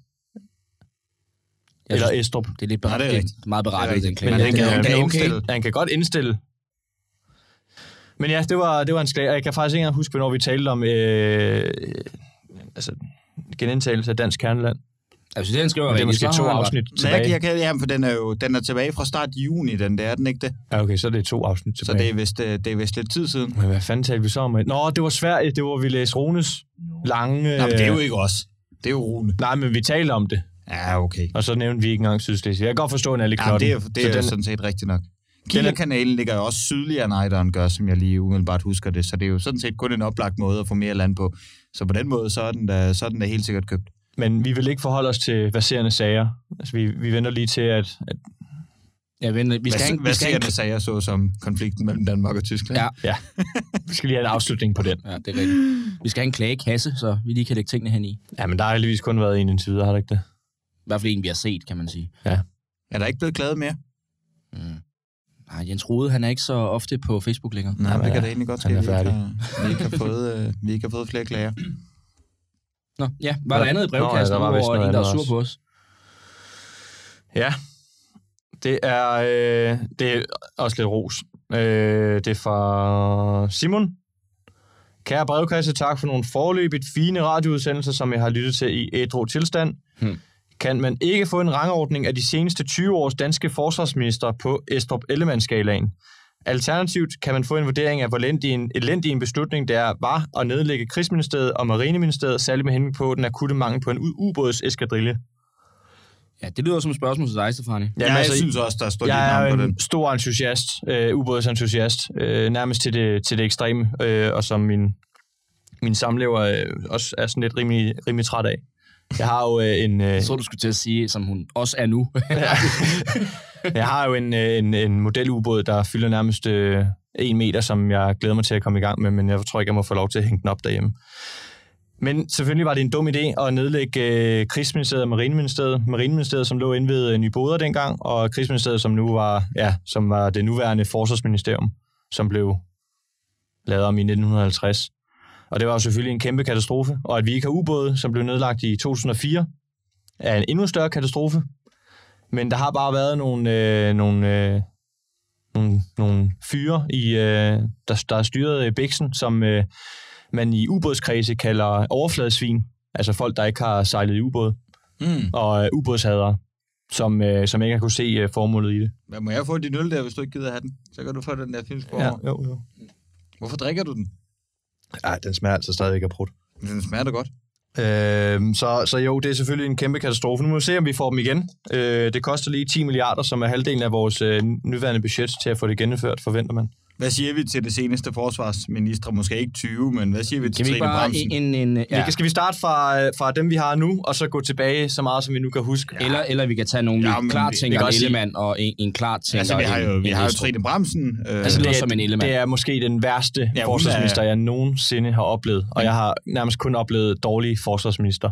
Eller Estrup. Det er lidt berettet. Nej, det er det er meget berettet, den klage. Men han kan, han, kan okay. indstille. han kan godt indstille. Men ja, det var, det var en klage. Jeg kan faktisk ikke engang huske, hvornår vi talte om øh, altså, genindtagelse af dansk kerneland. Altså, den skal jo være det er måske to afsnit tilbage. Nej, jeg kan, ja, for den er jo den er tilbage fra start juni, den der, er den ikke det? Ja, okay, så er det to afsnit tilbage. Så det er vist, det er vist lidt tid siden. Men hvad fanden talte vi så om? Nå, det var Sverige, det var, vi læste Runes lange... Nej, men det er jo ikke os. Det er jo Rune. Nej, men vi talte om det. Ja, okay. Og så nævnte vi ikke engang Sydslesvig. Jeg kan godt forstå, at den er lidt knotten. Ja, det er, det er den... sådan set rigtigt nok. Kielerkanalen ligger jo også sydligere end Ejderen gør, som jeg lige umiddelbart husker det, så det er jo sådan set kun en oplagt måde at få mere land på. Så på den måde, så er den da, så er den da helt sikkert købt. Men vi vil ikke forholde os til verserende sager. Altså, vi, vi venter lige til, at... at... Ja, venter. Vi skal ikke... Verserende sager, så som konflikten mellem Danmark og Tyskland. Ja. ja. Vi skal lige have en afslutning på den. Ja, det er rigtigt. Vi skal have en klagekasse, så vi lige kan lægge tingene hen i. Ja, men der har heldigvis kun været en indtil videre, har der ikke det? I hvert fald en, vi har set, kan man sige. Ja. Er der ikke blevet klaget mere? Mm. Nej, Jens Rode, han er ikke så ofte på Facebook længere. Nej, det kan det egentlig godt ske, at vi ikke har, vi ikke har fået, øh, vi ikke har fået flere klager. Nå, ja. Var der andet i brevkassen, Nå, ja, der hvor en, der er sur på os? Ja. Det er, øh, det er også lidt ros. Øh, det er fra Simon. Kære brevkasse, tak for nogle foreløbigt fine radioudsendelser, som jeg har lyttet til i ædru tilstand. Hmm. Kan man ikke få en rangordning af de seneste tyve års danske forsvarsminister på Estrup-Ellemann-skalaen? Alternativt kan man få en vurdering af, hvor elendig en, elendig en beslutning det er, var at nedlægge Krigsministeriet og Marineministeriet, særligt med henblik på den akutte mangel på en ubådseskadrille. Ja, det lyder som et spørgsmål til dig, Stefani. Ja, ja, altså, jeg synes også, der står dit jeg navn på er den. en stor entusiast, øh, ubådsentusiast, øh, nærmest til det, til det ekstreme, øh, og som min, min samlever øh, også er sådan lidt rimelig, rimelig træt af. Jeg har jo øh, en... Øh, jeg tror, du skulle til at sige, som hun også er nu. jeg har jo en, en, en modelubåd, der fylder nærmest øh, en meter, som jeg glæder mig til at komme i gang med, men jeg tror ikke, jeg må få lov til at hænge den op derhjemme. Men selvfølgelig var det en dum idé at nedlægge øh, Krigsministeriet og Marineministeriet. Marineministeriet, som lå inde ved Nyboder dengang, og Krigsministeriet, som nu var, ja, som var det nuværende forsvarsministerium, som blev lavet om i nitten halvtreds. Og det var jo selvfølgelig en kæmpe katastrofe. Og at vi ikke har ubåde, som blev nedlagt i to tusind og fire, er en endnu større katastrofe. Men der har bare været nogle, øh, nogle, øh, nogle, nogle fyre, i, øh, der, der har styret Bixen, som øh, man i ubådskredse kalder overfladesvin. Altså folk, der ikke har sejlet i ubåd. Mm. Og øh, ubådshadere, som, øh, som ikke har kunne se øh, formålet i det. Hvad, må jeg få din øl der, hvis du ikke gider have den? Så kan du få den der filmsprog. Ja, jo, jo. Hvorfor drikker du den? Ja, den smager altså stadigvæk af prut. Den smager da godt. Øh, så, så jo, det er selvfølgelig en kæmpe katastrofe. Nu må vi se, om vi får dem igen. Øh, det koster lige ti milliarder, som er halvdelen af vores øh, nuværende budget til at få det gennemført, forventer man. Hvad siger vi til det seneste forsvarsminister? Måske ikke tyve, men hvad siger vi til Trine Bramsen? En, en, ja. Skal vi starte fra, fra dem, vi har nu, og så gå tilbage så meget, som vi nu kan huske? Ja. Eller, eller vi kan tage nogle ja, klar tænker en Ellemann og en, en klar tænker altså, vi har jo, en, vi en har jo Trine Bramsen. Øh, altså, det, er, som en Ellemann. Det er måske den værste ja, forsvarsminister, jeg nogensinde har oplevet. Og jeg har nærmest kun oplevet dårlige forsvarsminister.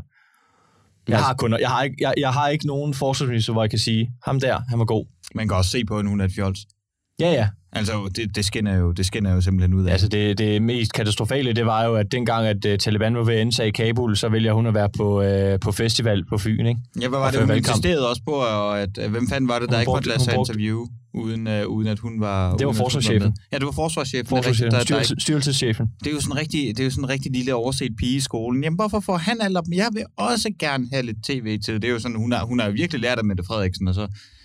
Jeg har, kun, jeg, har ikke, jeg, jeg har ikke nogen forsvarsminister, hvor jeg kan sige, ham der, han var god. Man kan også se på, at hun er et fjols. Ja, ja. Altså, det, det, skinner jo, det skinner jo simpelthen ud af. Altså, det, det mest katastrofale, det var jo, at dengang, at uh, Taliban var ved at indtage i Kabul, så ville hun at være på, uh, på festival på Fyn, ikke? Ja, hvad var det, hun insisterede også på, at, at hvem fanden var det, der hun ikke måtte lade sig interview, uden, uh, uden at hun var... Det var forsvarschefen. Ja, det var forsvarschefen. Forsvarschefen, der, Styrelse, styrelseschefen. Det er jo sådan en rigtig, det er jo sådan en rigtig lille overset pige i skolen. Jamen, hvorfor får han alle dem? Jeg vil også gerne have lidt tv til. Det er jo sådan, hun har, hun har jo virkelig lært af Mette Frederiksen, og så...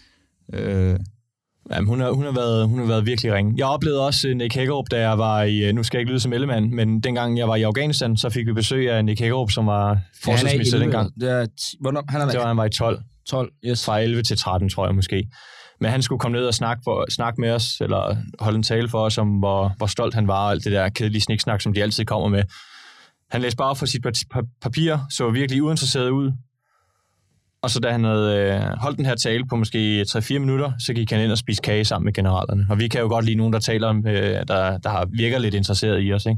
Øh, Jamen, hun har, hun, har været, hun har været virkelig ringe. Jeg oplevede også Nick Hækkerup, da jeg var i... Nu skal jeg ikke lyde som Ellemann, men dengang jeg var i Afghanistan, så fik vi besøg af Nick Hækkerup, som var forsvarsminister ja, dengang. Det, er ti, hvornår, han er det var, han var i tolv. tolv, yes. Fra elleve til tretten, tror jeg måske. Men han skulle komme ned og snakke, for, snakke med os, eller holde en tale for os, om hvor, hvor stolt han var, og alt det der kedelige sniksnak, som de altid kommer med. Han læste bare fra sit papir, så virkelig uinteresseret ud. Og så da han havde øh, holdt den her tale på måske tre fire minutter, så gik han ind og spiste kage sammen med generalerne. Og vi kan jo godt lide nogen, der taler om, øh, der, der har virker lidt interesseret i os, ikke?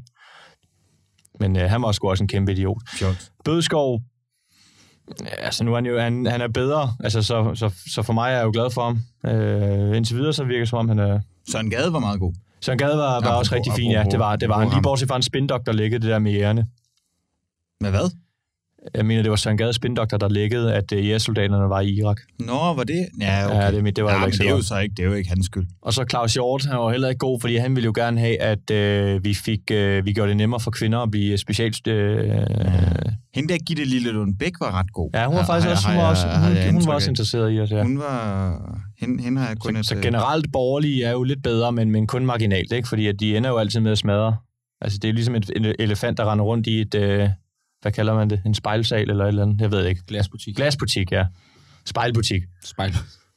Men øh, han var sgu også en kæmpe idiot. Sjovt. Bødskov, altså nu er han jo, han, han er bedre, altså så, så, så for mig er jeg jo glad for ham. Øh, indtil videre så virker det som om, han er... Søren Gade var meget god. Søren Gade var, var ja, også rigtig fin, ja. Det var, det var han lige bortset fra en spindoktor, der lækkede det der med jægerne. Med hvad? Jeg mener, det var Søren Gades spindoktor, der lækkede, at jægersoldaterne var i Irak. Nå, var det? Ja, okay. Ja, det, det var ja, ikke så det er jo godt. så ikke, det er jo ikke hans skyld. Og så Claus Hjort, han var heller ikke god, fordi han ville jo gerne have, at øh, vi fik øh, vi gjorde det nemmere for kvinder at blive specielt... Øh, ja. Hende der Gitte Lillelund Bæk var ret god. Ja, hun var faktisk også, hun var også, hun, hun var også interesseret i os, ja. Hun var... Hende, hende har jeg kun... Så, et, så generelt borgerlige er jo lidt bedre, men, men kun marginalt, ikke? Fordi at de ender jo altid med at smadre. Altså, det er ligesom et, en elefant, der render rundt i et... Øh, hvad kalder man det? En spejlsal eller et eller andet? Jeg ved ikke. Glasbutik. Glasbutik, ja. Spejlbutik. Spejl.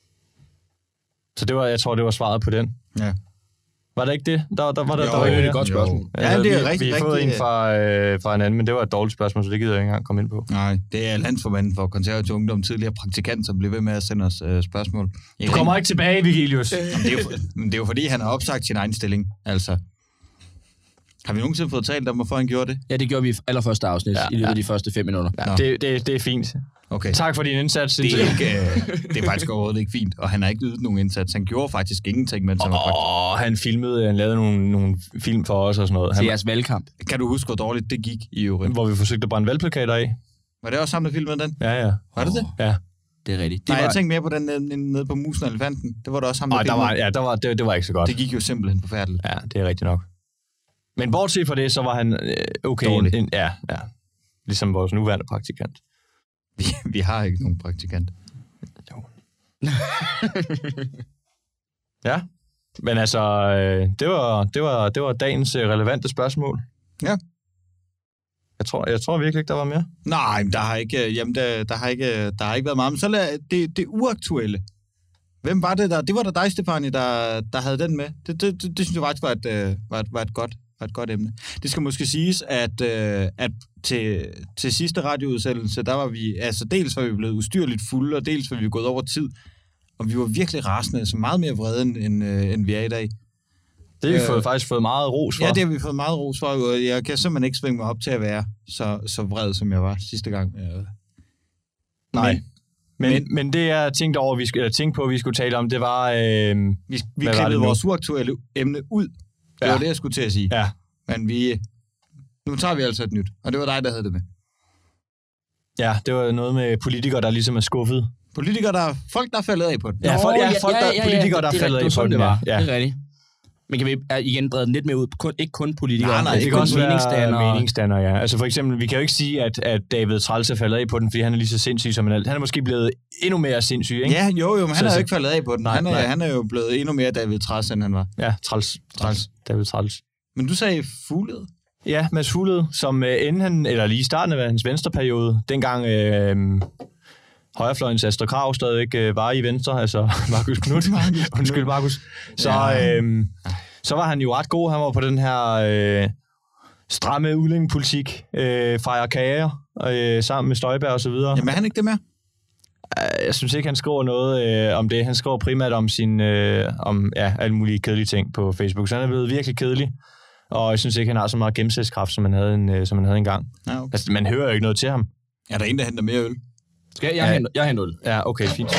Så det var, jeg tror, det var svaret på den. Ja. Var det ikke det? Der, der var der, jo, der var det er et godt spørgsmål. Ja, ja, det er vi, rigtig, vi har fået rigtig, en fra, øh, fra en anden, men det var et dårligt spørgsmål, så det gider jeg ikke engang komme ind på. Nej, det er landsformanden for Konservativ Ungdom, tidligere praktikant, som blev ved med at sende os øh, spørgsmål. I du kommer ikke tilbage, Vigilius. Jamen, det, er jo, det er jo fordi, han har opsagt sin egen stilling. Altså, har vi nogensinde fået talt om, hvorfor han gjorde det? Ja, det gjorde vi i allerførste afsnit, ja, i løbet af ja. de første fem minutter. Ja, det, det, det er fint. Okay. Tak for din indsats. Det er, ikke, øh, det er faktisk overhovedet ikke fint, og han har ikke ydet nogen indsats. Han gjorde faktisk ingenting, mens han var praktikant. Åh, han filmede, han lavede nogle, nogle film for os og sådan noget. Til jeres valgkamp. Kan du huske, hvor dårligt det gik i øvrigt? Hvor vi forsøgte at brænde valgplakater af. Var det også sammen, der filmede den? Ja, ja. Var det det? Ja. Det er rigtigt. Det Nej, var... jeg tænkte mere på den nede, nede på Musen og Elefanten. Det var der også ham, der filmede. Der var, ja, der var, det, det var ikke så godt. Det gik jo simpelthen forfærdeligt. Ja, det er rigtigt nok. Men bortset fra det, så var han øh, okay. Dårlig. En, ja, ja. Ligesom vores nuværende praktikant. Vi, vi har ikke nogen praktikant. Jo. Ja, men altså, øh, det, var, det, var, det var dagens relevante spørgsmål. Ja. Jeg tror, jeg tror virkelig ikke, der var mere. Nej, men der har ikke, jamen, der, der har ikke, der har ikke været meget. Men så lad, det, det uaktuelle. Hvem var det der? Det var da dig, Stefanie, der, der havde den med. Det, det, det, det synes jeg faktisk var et, var et, var et, godt, var et godt emne. Det skal måske siges, at, at til, til sidste radioudsendelse, der var vi, altså dels var vi blevet ustyrligt fulde, og dels var vi gået over tid. Og vi var virkelig rasende, så meget mere vrede, end, end vi er i dag. Det har vi Øh, fået, faktisk fået meget ros for. Ja, det har vi fået meget ros for, og jeg kan simpelthen ikke svinge mig op til at være så, så vred, som jeg var sidste gang. Nej. Men, Men, men- men, men det, jeg tænkte over, vi skulle, eller tænkte på, at vi skulle tale om, det var... Øh, vi vi Hvad var klippede det nu? vores uaktuelle emne ud. Det Ja. var det, jeg skulle til at sige. ja, Men vi, nu tager vi altså et nyt, og det var dig, der havde det med. ja, det var noget med politikere, der ligesom er skuffet. Politikere, der folk, der er faldet af på den. Ja, folk, ja, folk der, politikere, der det, er faldet det, af det, på den. det var. Ja. Det er rigtigt. Men kan vi er, igen brede den lidt mere ud? Kun, ikke kun politikere. Nej, nej, Det ikke kan kun også være meningsdannere. meningsdannere, ja. Altså for eksempel, vi kan jo ikke sige, at, at David Træls er faldet af på den, fordi han er lige så sindssyg som en alt. Han er måske blevet endnu mere sindssyg, ikke? Ja, jo, jo, men han Så- er jo så- ikke faldet af på den. Nej, Han er, nej. han er jo blevet endnu mere David Træs, end han var. Ja, Træls. Træls. David Træls. Men du sagde fuglet. Ja, Mads Fuglede, som øh, inden han, eller lige i starten af hans venstreperiode, dengang øh, højrefløjens Astrid Krag stadigvæk øh, var i venstre, altså Markus Knudt. Undskyld, Markus. Så, øh, så var han jo ret god. Han var på den her øh, stramme udlændingepolitik, øh, fejrer kager, øh, sammen med Støjberg og så videre. Jamen, er han ikke det mere? Jeg synes ikke, han skriver noget øh, om det. Han skriver primært om sin, øh, om ja, alle mulige kedelige ting på Facebook. Så han er blevet virkelig kedelig. Og jeg synes ikke, han har så meget gennemsætskraft, som han havde, en, øh, som han havde engang. Ja, okay. Altså, man hører jo ikke noget til ham. Er der en, der henter mere øl? Skal jeg, jeg, Ja. henter, jeg henter øl. Ja, okay, fint.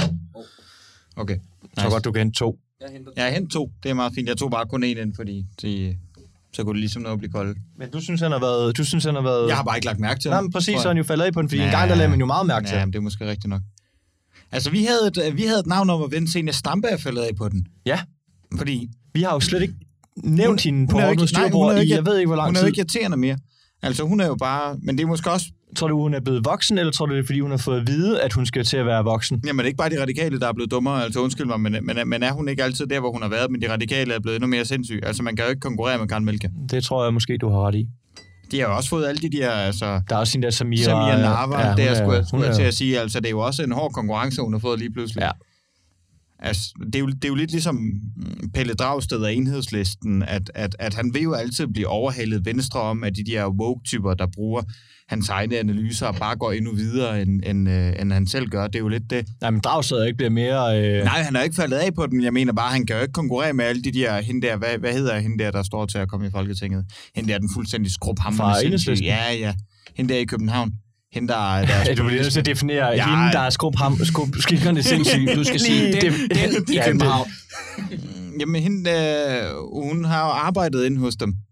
Okay. Så godt, du kan hente to. Jeg har hentet to. Det er meget fint. Jeg tog bare kun en ind, fordi de, så kunne det ligesom noget at blive koldt. Men du synes, han har været... Du synes, han har været... Jeg har bare ikke lagt mærke til Nej, ham. men præcis, tror så er jeg. han jo faldet af på den, fordi Ja. en gang, der lagde man jo meget mærke til Ja, ham. men det er måske rigtigt nok. Altså, vi havde et, vi havde et navn om at vende Zenia Stampe er faldet af på den. Ja, Fordi vi har jo slet ikke nævnt Hun- hende på hun er jo ikke- Hortens nej, hun er styrbord jo i, ikke- jeg ved ikke, hvor lang hun er tid. jo ikke irriterende mere. Altså, hun er jo bare... Men det er måske også... Tror du, hun er blevet voksen, eller tror du, det er, fordi hun har fået at vide, at hun skal til at være voksen? Jamen, det er ikke bare de radikale, der er blevet dummere. Altså, undskyld mig, men, men, men er hun ikke altid der, hvor hun har været, men de radikale er blevet endnu mere sindssyge? Altså, man kan jo ikke konkurrere med Karen Melchior. Det tror jeg måske, du har ret i. De har jo også fået alle de der... Altså, Der er også hende der Samira... Samia Narva, ja, hun det er, er- skulle, jeg- hun skulle jeg er- til at sige. Altså, det er jo også en hård konkurrence, hun har fået lige pludselig. Ja. Altså, det, er jo, det er jo lidt ligesom mm, Pelle Dragsted af Enhedslisten, at, at, at han vil jo altid blive overhalet venstre om, at de der woke-typer, der bruger hans egne analyser, og bare går endnu videre, end, end, øh, end han selv gør. Det er jo lidt det. Nej, men Dragsted ikke bliver mere... Øh... Nej, han er jo ikke faldet af på den. Jeg mener bare, han kan jo ikke konkurrere med alle de der... Hende der hvad, hvad hedder hende der, der står til at komme i Folketinget? Hende der, den fuldstændig skrubhamrende Fra sindssyge. Enhedslisten? Ja, ja. Hende der i København. Hende der... der Ja, du bliver nødt til at definere Ja. ja. hende, der er skrub ham, skrub skikkerne sindssyg. Du skal sige, den, den i Ja, København. Jamen, hende, øh, hun har jo arbejdet inde hos dem.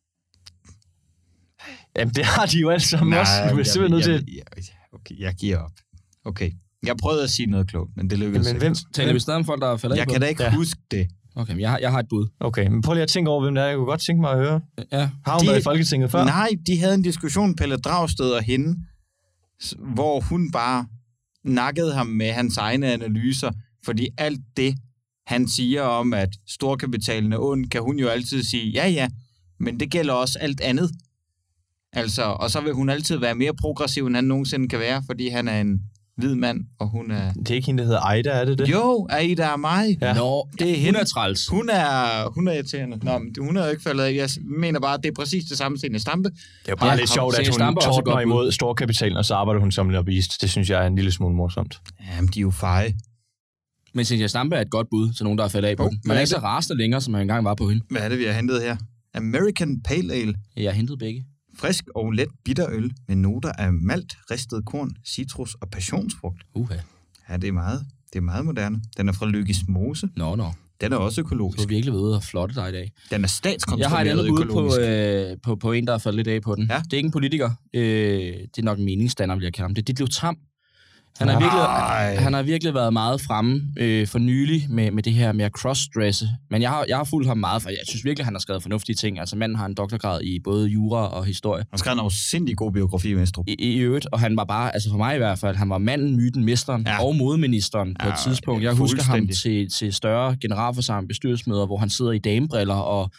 Jamen, det har de jo alle sammen også. Du bliver simpelthen nødt til... jeg, jeg, okay, jeg giver op. Okay. Jeg prøvede at sige noget klogt, men det lykkedes Men ikke. hvem? Taler vi stadig om folk, der er faldet af Jeg på kan da den? ikke Ja. huske det. Okay, men jeg har, jeg har et bud. Okay, men prøv lige at tænke over, hvem det er. Jeg kunne godt tænke mig at høre. Ja. Har hun De- været i Folketinget før? Nej, de havde en diskussion, Pelle Dragsted og hende, s- hvor hun bare nakkede ham med hans egne analyser, fordi alt det, han siger om, at storkapitalen er ond, kan hun jo altid sige, ja ja, men det gælder også alt andet. Altså, og så vil hun altid være mere progressiv, end han nogensinde kan være, fordi han er en hvid mand, og hun er... Det er ikke hende, der hedder Aida, er det det? Jo, Aida er mig. Ja. Nå, Det er hun hende. er træls. Hun er, hun er irriterende. Nå, men hun er jo ikke faldet af. Jeg mener bare, at det er præcis det samme Zenia Stampe. Det er jo bare Ja, lidt sjovt, at Zenia hun Stampe er også et tordner godt bud. imod storkapitalen, og så arbejder hun som lobbyist. Det synes jeg er en lille smule morsomt. Jamen, de er jo feje. Men Zenia Stampe er et godt bud til nogen, der er faldet af på Oh, den. hvad Man er er ikke så det? rasende længere, som man engang var på hende. Hvad er det, vi har hentet her? American Pale Ale. Jeg har hentet begge. Frisk og let bitterøl med noter af malt, ristet korn, citrus og passionsfrugt. Uha. Ja, det er meget, det er meget moderne. Den er fra Lykkes Mose. Nå, nå. Den er også Du økologisk. har virkelig været ude og flotte dig i dag. Den er Jeg har et statskontrolleret andet bud økologisk. på, øh, på, på en, der er faldet lidt af på den. Ja. Det er ikke en politiker. Øh, det er nok en meningsdanner, vil jeg kalde ham. Det er Ditlev Tam. Han har, Ej. virkelig, han har virkelig været meget fremme øh, for nylig med, med det her med at crossdresse. Men jeg har, jeg har fulgt ham meget, for jeg synes virkelig, han har skrevet fornuftige ting. Altså manden har en doktorgrad i både jura og historie. Han skrev en afsindig god biografi, Mestrup. I, i øvrigt, og han var bare, altså for mig i hvert fald, han var manden, myten, mesteren Ja. ja. og modeministeren på Ja, et tidspunkt. Jeg husker ham fuldstændig. til, til større generalforsamling bestyrelsesmøder, hvor han sidder i damebriller og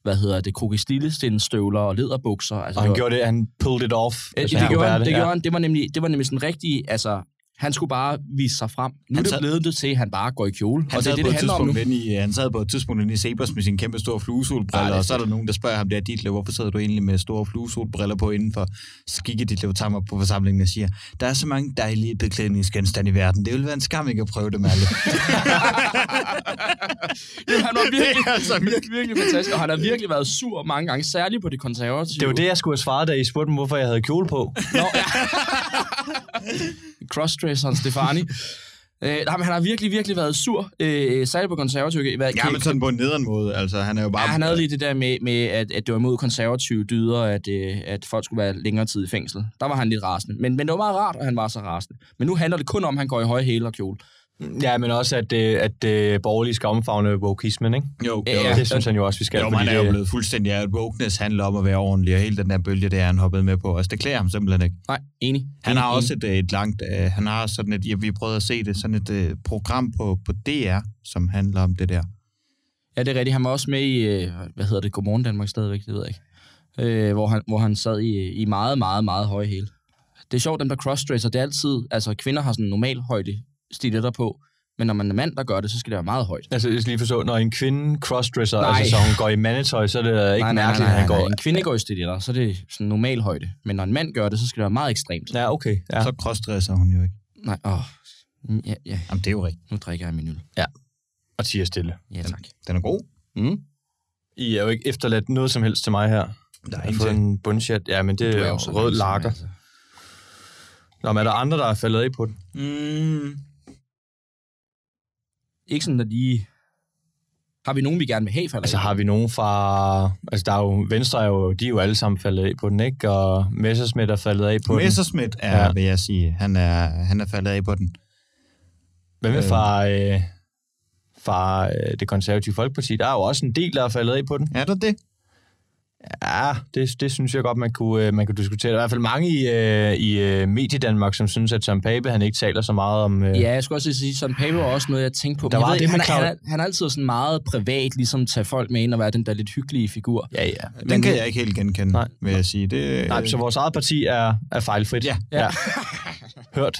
hvad hedder det, krokodillestillestøvler og læderbukser. Altså, Og han det var, gjorde det, han pulled it off. det, Altså, det, han gjorde kunne han, bære det ja. gjorde han. Det var nemlig, det var nemlig sådan rigtig, altså, han skulle bare vise sig frem. Nu er det sad- blevet det til, at han bare går i kjole. Han Og det er sad, det, på det et handler om nu. tidspunkt inde i, han sad på et tidspunkt inde i Sebers med sine kæmpe store fluesolbriller, Ej, det er og så er der fedt. nogen, der spørger ham der, Ditlev, hvorfor sidder du egentlig med store fluesolbriller på indenfor? Så kigger Ditlev Tammer på forsamlingen og siger, der er så mange dejlige beklædningsgenstande i verden. Det ville være en skam ikke at prøve dem alle. Jamen, han var virkelig, Det er altså virkelig, virkelig fantastisk, og han har virkelig været sur mange gange, særligt på det konservative. Det var det, jeg skulle have svaret, da I spurgte dem, hvorfor jeg havde kjole på. Nå, ja. Crossdresseren Stefani. Øh, nej, men han har virkelig, virkelig været sur, øh, særligt på konservative. Hvad, Ja, men sådan på en nederen måde. Altså, han er jo bare... Ja, han havde lige det der med, med at, at det var imod konservative dyder, at, øh, at folk skulle være længere tid i fængsel. Der var han lidt rasende. Men, men det var meget rart, at han var så rasende. Men nu handler det kun om, at han går i høje hæle og kjole. Ja, men også, at, øh, at øh, borgerlige skal omfavne wokeismen, ikke? Jo, Ja, jo, ja. det, Det synes han jo også, vi skal. jo, fordi man er jo det- blevet fuldstændig... Ja, wokeness handler om at være ordentlig, og hele den der bølge, det er han hoppet med på. Altså, det klæder ham simpelthen ikke. Nej, enig. Han enig, har enig. også et, et langt... Uh, han har sådan et... Ja, vi prøvede at se det, sådan et uh, program på, på D R, som handler om det der. Ja, det er rigtigt. Han var også med i, øh, hvad hedder det, Godmorgen Danmark stadigvæk, det ved jeg ikke. Øh, hvor, han, hvor han sad i, i meget, meget, meget høje hæle. Det er sjovt, dem der crossdresser, det er altid... Altså, kvinder har sådan en normal højde stiletter på, men når man er mand, der gør det, så skal det være meget højt. Altså, jeg skal lige forstå, når en kvinde crossdresser, Nej. altså så hun går i mandetøj, så er det ikke nej, nej, mærkeligt, nej, at han nej, går... nej. En kvinde går i stiletter, så er det sådan normal højde. Men når en mand gør det, så skal det være meget ekstremt. Ja, okay. Ja. Ja. Så crossdresser hun jo ikke. Nej, åh. Ja, ja. Jamen, det er jo rigtigt. Nu drikker jeg min øl. Og tiger stille. Ja, tak. Den er god. Mm. I er jo ikke efterladt noget som helst til mig her. Der er Jeg har en fået til. en bundshat. Ja, men det Du er jo jo så rød langsom, lager. altså. Nå, men er der andre, der er faldet af på den? Mm. Ikke sådan, at lige... Har vi nogen, vi gerne vil have, falder Altså af? har vi nogen fra... Altså der er jo... Venstre er jo... De er jo alle sammen faldet af på den, ikke? Og Messerschmidt er faldet af på den. Messerschmidt er, Ja. ja. vil jeg sige, han er, han er faldet af på den. Hvad med Øh. fra... Øh, fra øh, det konservative Folkeparti? Der er jo også en del, der er faldet af på den. Er der det? Ja, det, det synes jeg godt, man kunne, øh, man kunne diskutere. Der er i hvert fald mange i, øh, i øh, Mediedanmark, som synes, at Søren Pape, han ikke taler så meget om... Øh, Ja, jeg skulle også sige, Søren Pape var også noget, jeg tænkte på. Der Men jeg var ved, det ikke, med han, er, Claus- han, er, han er altid sådan meget privat, ligesom tage folk med ind og være den der lidt hyggelige figur. ja. ja. Den Men- kan jeg ikke helt genkende, Nej. vil jeg sige. Det, Nej, så vores eget parti er, er fejlfrit. Ja. Ja. Hørt.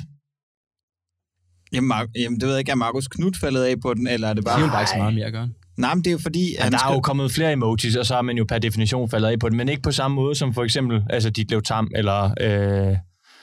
Jamen, Mar- jamen, det ved jeg ikke, er Markus Knudt faldet af på den, eller er det Det er jo bare... bare ikke så meget mere at gøre. Nej, men det er jo fordi... Ja, der er jo kommet flere emojis, og så er man jo per definition faldet af på den, men ikke på samme måde som for eksempel altså Ditlev Tam, eller... Øh,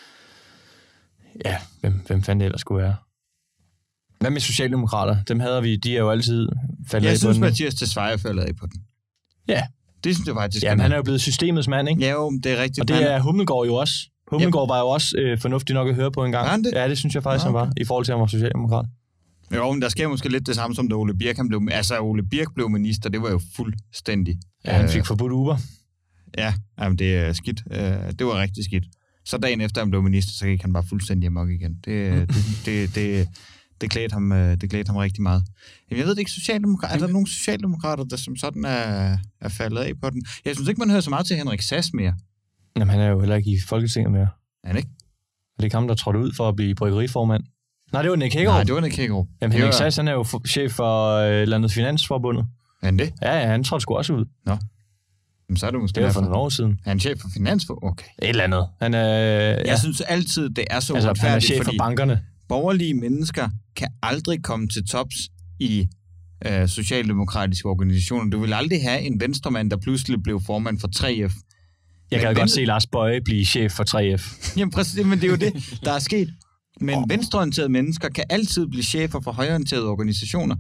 ja, hvem, hvem fanden det ellers skulle være? Hvad med socialdemokrater? Dem hader vi, de er jo altid faldet Jeg af på synes, den. Mathias Tesfaye er faldet af på den. Ja. Det synes jeg faktisk. Jamen, han er jo blevet systemets mand, ikke? Ja, jo, det er rigtigt. Og det Han- er Hummelgaard jo også. Hummelgaard var jo også øh, fornuftig nok at høre på en gang. Var han det? Ja, det synes jeg faktisk, Ah, han var, i forhold til, at han var socialdemokrat. Jo, men der sker måske lidt det samme, som da Ole Birk han blev... Altså, Ole Birk blev minister, det var jo fuldstændig... Ja, han øh, fik forbudt Uber. Ja, jamen, det er skidt. Øh, det var rigtig skidt. Så dagen efter han blev minister, så gik han bare fuldstændig amok igen. Det, det, det, det, det, klædte ham, øh, det klædte ham rigtig meget. Jamen, jeg ved det ikke, socialdemokrater, er der nogle socialdemokrater, der som sådan er, er faldet af på den? Jeg synes ikke, man hører så meget til Henrik Sass mere. Jamen, han er jo heller ikke i Folketinget mere. Er han ikke? Er det ikke ham, der trådte ud for at blive bryggeriformand? Nej, det var Nick Hækkerup. Nej, det var Nick Hækkerup. Jamen, Det Henrik var- Sass, han er jo for, chef for øh, landet Finansforbundet. Er han det? Ja, ja, han trådte sgu også ud. Jamen, så er det måske Det var for derfor. nogle år siden. Er han chef for Finansfor? Okay. Et eller andet. Han er, ja, Jeg synes altid, det er så altså, han er uretfærdigt, chef for fordi bankerne. borgerlige mennesker kan aldrig komme til tops i øh, socialdemokratiske organisationer. Du vil aldrig have en venstremand, der pludselig blev formand for tre F. Jeg kan Men godt Ven- se Lars Bøje blive chef for tre F. Jamen præcis, men det er jo det, der er sket. Men oh. venstreorienterede mennesker kan altid blive chefer for højreorienterede organisationer.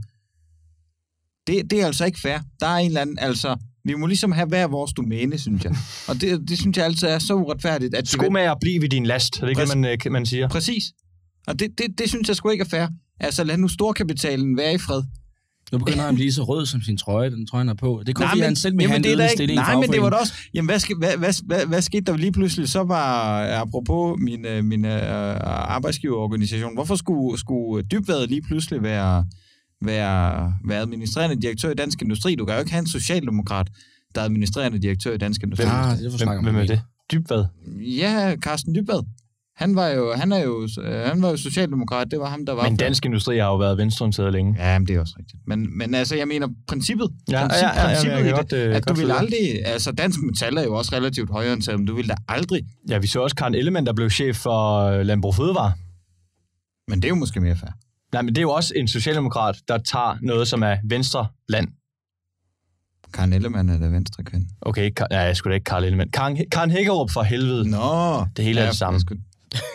Det, det er altså ikke fair. Der er en eller anden, altså, vi må ligesom have hver vores domæne, synes jeg. Og det, det synes jeg altid er så uretfærdigt. At Skomager, bliv ved din last. Det er det, man, øh, man siger. Præcis. Og det, det, det synes jeg sgu ikke er fair. Altså, lad nu storkapitalen være i fred. Nu begynder han at blive så rød som sin trøje, den trøje, han er på. Det er kun, Nej, fordi men- han selv vil jamen, have en det er da ledende ikke- stilling i Nej, men det var da fagforeningen. også... Jamen, hvad, ske, hvad, hvad, hvad, hvad skete der lige pludselig? Så var, apropos min, øh, min øh, arbejdsgiverorganisation, hvorfor skulle, skulle Dybvad lige pludselig være, være, være administrerende direktør i Dansk Industri? Du kan jo ikke have en socialdemokrat, der er administrerende direktør i Dansk Industri. Ah, det er for Hvem, snakke om hvem er det. det? Dybvad. Ja, Carsten Dybvad. Han var jo, han er jo, han var jo socialdemokrat, det var ham, der var... Men Dansk Industri har jo været venstreorienteret længe. Ja, men det er også rigtigt. Men, men altså, jeg mener, princippet, Ja, princip, ja, ja, ja, princippet jeg kan i godt, det, øh, at du godt vil følge aldrig... Altså, Dansk Metal er jo også relativt højreorienteret, men du vil da aldrig... Ja, vi så også Karen Ellemann, der blev chef for Landbrug Fødevare. Men det er jo måske mere fair. Nej, men det er jo også en socialdemokrat, der tager noget, som er venstre land. Karen Ellemann er da venstre kvinde. Okay, Kar- ja, jeg skulle da ikke Karen Ellemann. Karen, Karen Hækkerup for helvede. Nå! Det hele er det samme. Skulle...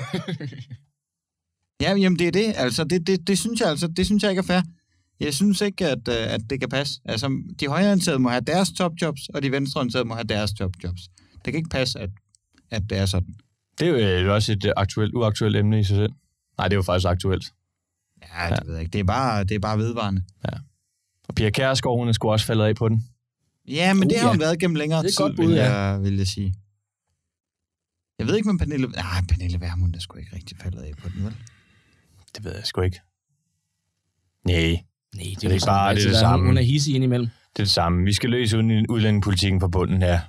ja, jamen det er det. Altså, det, det, det, synes jeg, altså, det synes jeg ikke er fair. Jeg synes ikke, at, at det kan passe. Altså, de højreorienterede må have deres topjobs, og de venstreorienterede må have deres topjobs. Det kan ikke passe, at, at det er sådan. Det er jo også et aktuelt, uaktuelt emne i sig selv. Nej, det er jo faktisk aktuelt. Ja, det ja. ved jeg ikke. Det er bare, det er bare vedvarende. Ja. Og Pia Kjærsgaard, hun er sgu også faldet af på den. Ja, men uh, det har hun ja. været gennem længere tid, tid, vil, jeg, vil jeg sige. Jeg ved ikke, men Pernille... Nej, Pernille Vermund er sgu ikke rigtig faldet af på den, vel? Det ved jeg sgu ikke. Nej, Nej, det er, det er bare det, er det der, samme. Hun er hissig indimellem. Det er det samme. Vi skal løse udlændingepolitikken fra bunden her.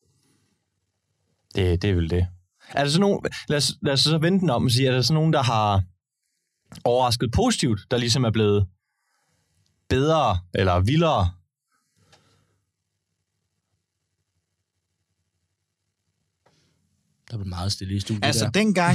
Det, det er vel det. Er der så nogen... Lad os, lad os så vente den om og sige, er der så nogen, der har overrasket positivt, der ligesom er blevet bedre eller vildere? Der blev meget stille i studiet Altså, der. dengang...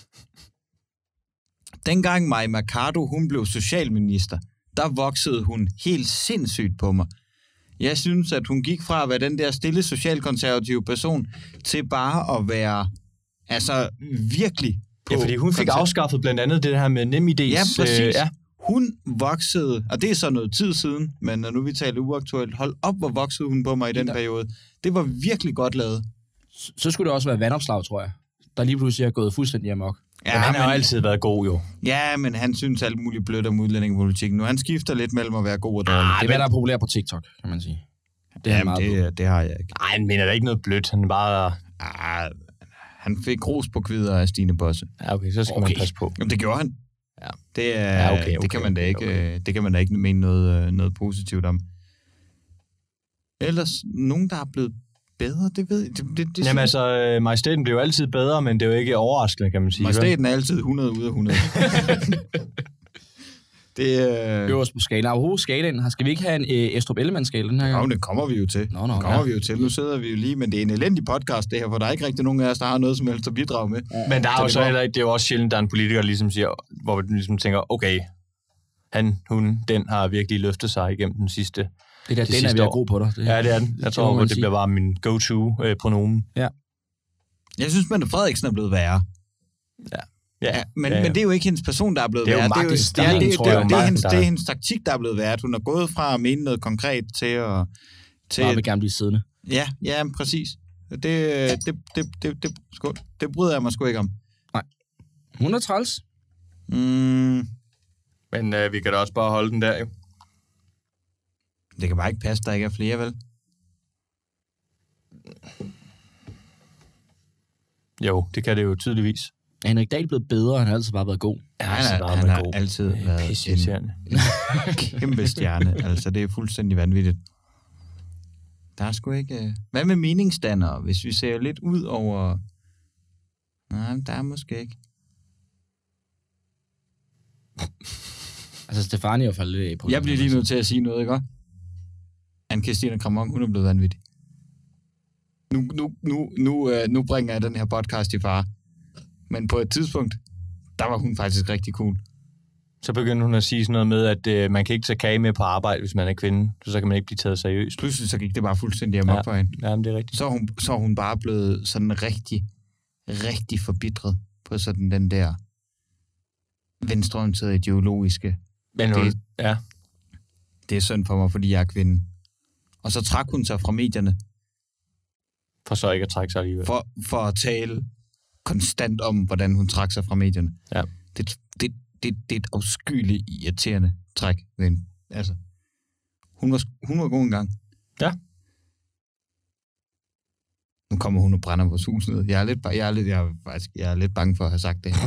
dengang Mai Mercado, hun blev socialminister, der voksede hun helt sindssygt på mig. Jeg synes, at hun gik fra at være den der stille socialkonservative person, til bare at være, altså, virkelig på... Ja, fordi hun fik konser- afskaffet blandt andet det her med NemID's... Ja, præcis. Øh, ja. Hun voksede, og det er så noget tid siden, men når nu vi taler uaktuelt, hold op, hvor voksede hun på mig i den Der. periode. Det var virkelig godt lavet. Så skulle det også være vandopslag, tror jeg. Der lige pludselig er gået fuldstændig amok. Ja, men han har jo altid været god, jo. Ja, men han synes alt muligt blødt om udlændingepolitikken. Nu han skifter lidt mellem at være god og dårlig. Ah, det er, hvad der er populært på TikTok, kan man sige. Det er Jamen, meget det, det har jeg ikke. Nej, han mener da ikke noget blødt. Han er bare... Ah, han fik ros på kvider af Stine Bosse. Ja, okay, så skal Okay. man passe på. Jamen, det gjorde han. Ja. Det, er, Ja, okay, det okay, kan man da okay, ikke, okay. det kan man da ikke mene noget, noget positivt om. Ellers, nogen, der er blevet bedre, det ved jeg. Det, det, det Jamen altså, øh, majestæten blev jo altid bedre, men det er jo ikke overraskende, kan man sige. vel? Majestæten er altid hundrede ud af hundrede. det er... øverst på skalaen. Overhovedet skalaen. Skal vi ikke have en øh, Estrup Ellemann-skala den her gang? Jo, det kommer vi jo til. Nå, nå, det kommer ja. vi jo til. Nu sidder vi jo lige, men det er en elendig podcast, det her, for der er ikke rigtig nogen af os, der har noget som helst at bidrage med. Men der er Så jo det så var- heller ikke, det er jo også sjældent, der er en politiker, der ligesom siger, hvor man ligesom tænker, okay, han, hun, den har virkelig løftet sig igennem den sidste. Det der, det den er sidste ved at år. gro på dig. Det, Ja, det er den. Jeg må tror, man at det sige. bliver bare min go-to-pronomen. Jeg synes, Mette Frederiksen er blevet værre. Ja, Ja, men, ja, ja. men det er jo ikke hendes person, der er blevet Det er jo værre. magtens det, er jo, stilling, det, det, tror det, jeg, det, det, er magten, hendes, der det er er- hendes taktik, der er blevet værre. Hun er gået fra at mene noget konkret til at... Til, Bare vil gerne blive siddende. ja, ja, præcis. Det, det, det, det, det, skål. Det bryder jeg mig sgu ikke om. Hun er træls. Mm, Men øh, vi kan da også bare holde den der, jo. det kan bare ikke passe, der ikke er flere, vel? Jo, det kan det jo tydeligvis. Er Henrik Dahl blevet bedre? Han har altid bare været god. Ja, altså, han, der er, er han man har god. altid Det er været pisseirriterende. en, en kæmpe stjerne. Altså, det er fuldstændig vanvittigt. Der er sgu ikke... øh, Hvad med meningsdannere, hvis vi ser lidt ud over... Nej, der er måske ikke. Altså, Stefani er jo faldet lidt på. Jeg bliver lige nødt til at sige noget, ikke? Anne-Christine Kramon, hun er blevet vanvittig. Nu, nu, nu, nu, øh, nu bringer jeg den her podcast i fare. Men på et tidspunkt, der var hun faktisk rigtig cool. Så begyndte hun at sige sådan noget med, at øh, man kan ikke tage kage med på arbejde, hvis man er kvinde. Så, så kan man ikke blive taget seriøst. Pludselig så gik det bare fuldstændig amok Ja. for hende. Ja, men det er rigtigt. Så er, hun, så er hun bare blevet sådan rigtig, rigtig forbitret på sådan den der venstreorienterede ideologiske. Men hun, Det- ja. Det er synd for mig, fordi jeg er kvinde. Og så trak hun sig fra medierne For så ikke at trække sig alligevel. for, for at tale konstant om, hvordan hun trak sig fra medierne. Ja. Det, det, det, det er et afskyeligt irriterende træk. ved hende. Altså, hun var, hun var god engang. Ja. Nu kommer hun og brænder vores hus ned. Jeg er lidt, jeg er lidt, jeg er, faktisk, jeg er lidt bange for at have sagt det her.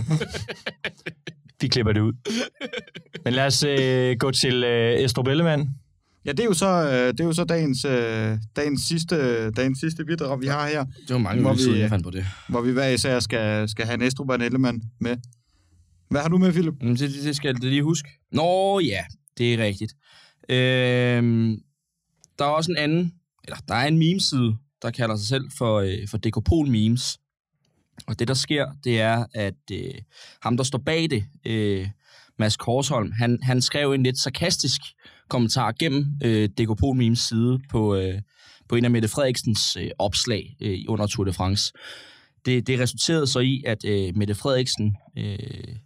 Vi klipper det ud. Men lad os øh, gå til øh, Estrup Ellemann. Ja, det er jo så, det er jo så dagens, dagens, sidste, dagens sidste bidrag, vi har her. Det var mange uger siden, jeg fandt på det. Hvor vi hver især skal, skal have Næstrup og Ellemann med. Hvad har du med, Philip? Det, det, det skal jeg lige huske. Nå ja, det er rigtigt. Øhm, der er også en anden, eller der er en memeside, der kalder sig selv for, øh, for Dekopol Memes. Og det, der sker, det er, at øh, ham, der står bag det, øh, Mads Korsholm, han, han skrev en lidt sarkastisk kommentar gennem øh, Dekopol Memes side på, øh, på en af Mette Frederiksens øh, opslag øh, under Tour de France. Det, det resulterede så i, at øh, Mette Frederiksen øh,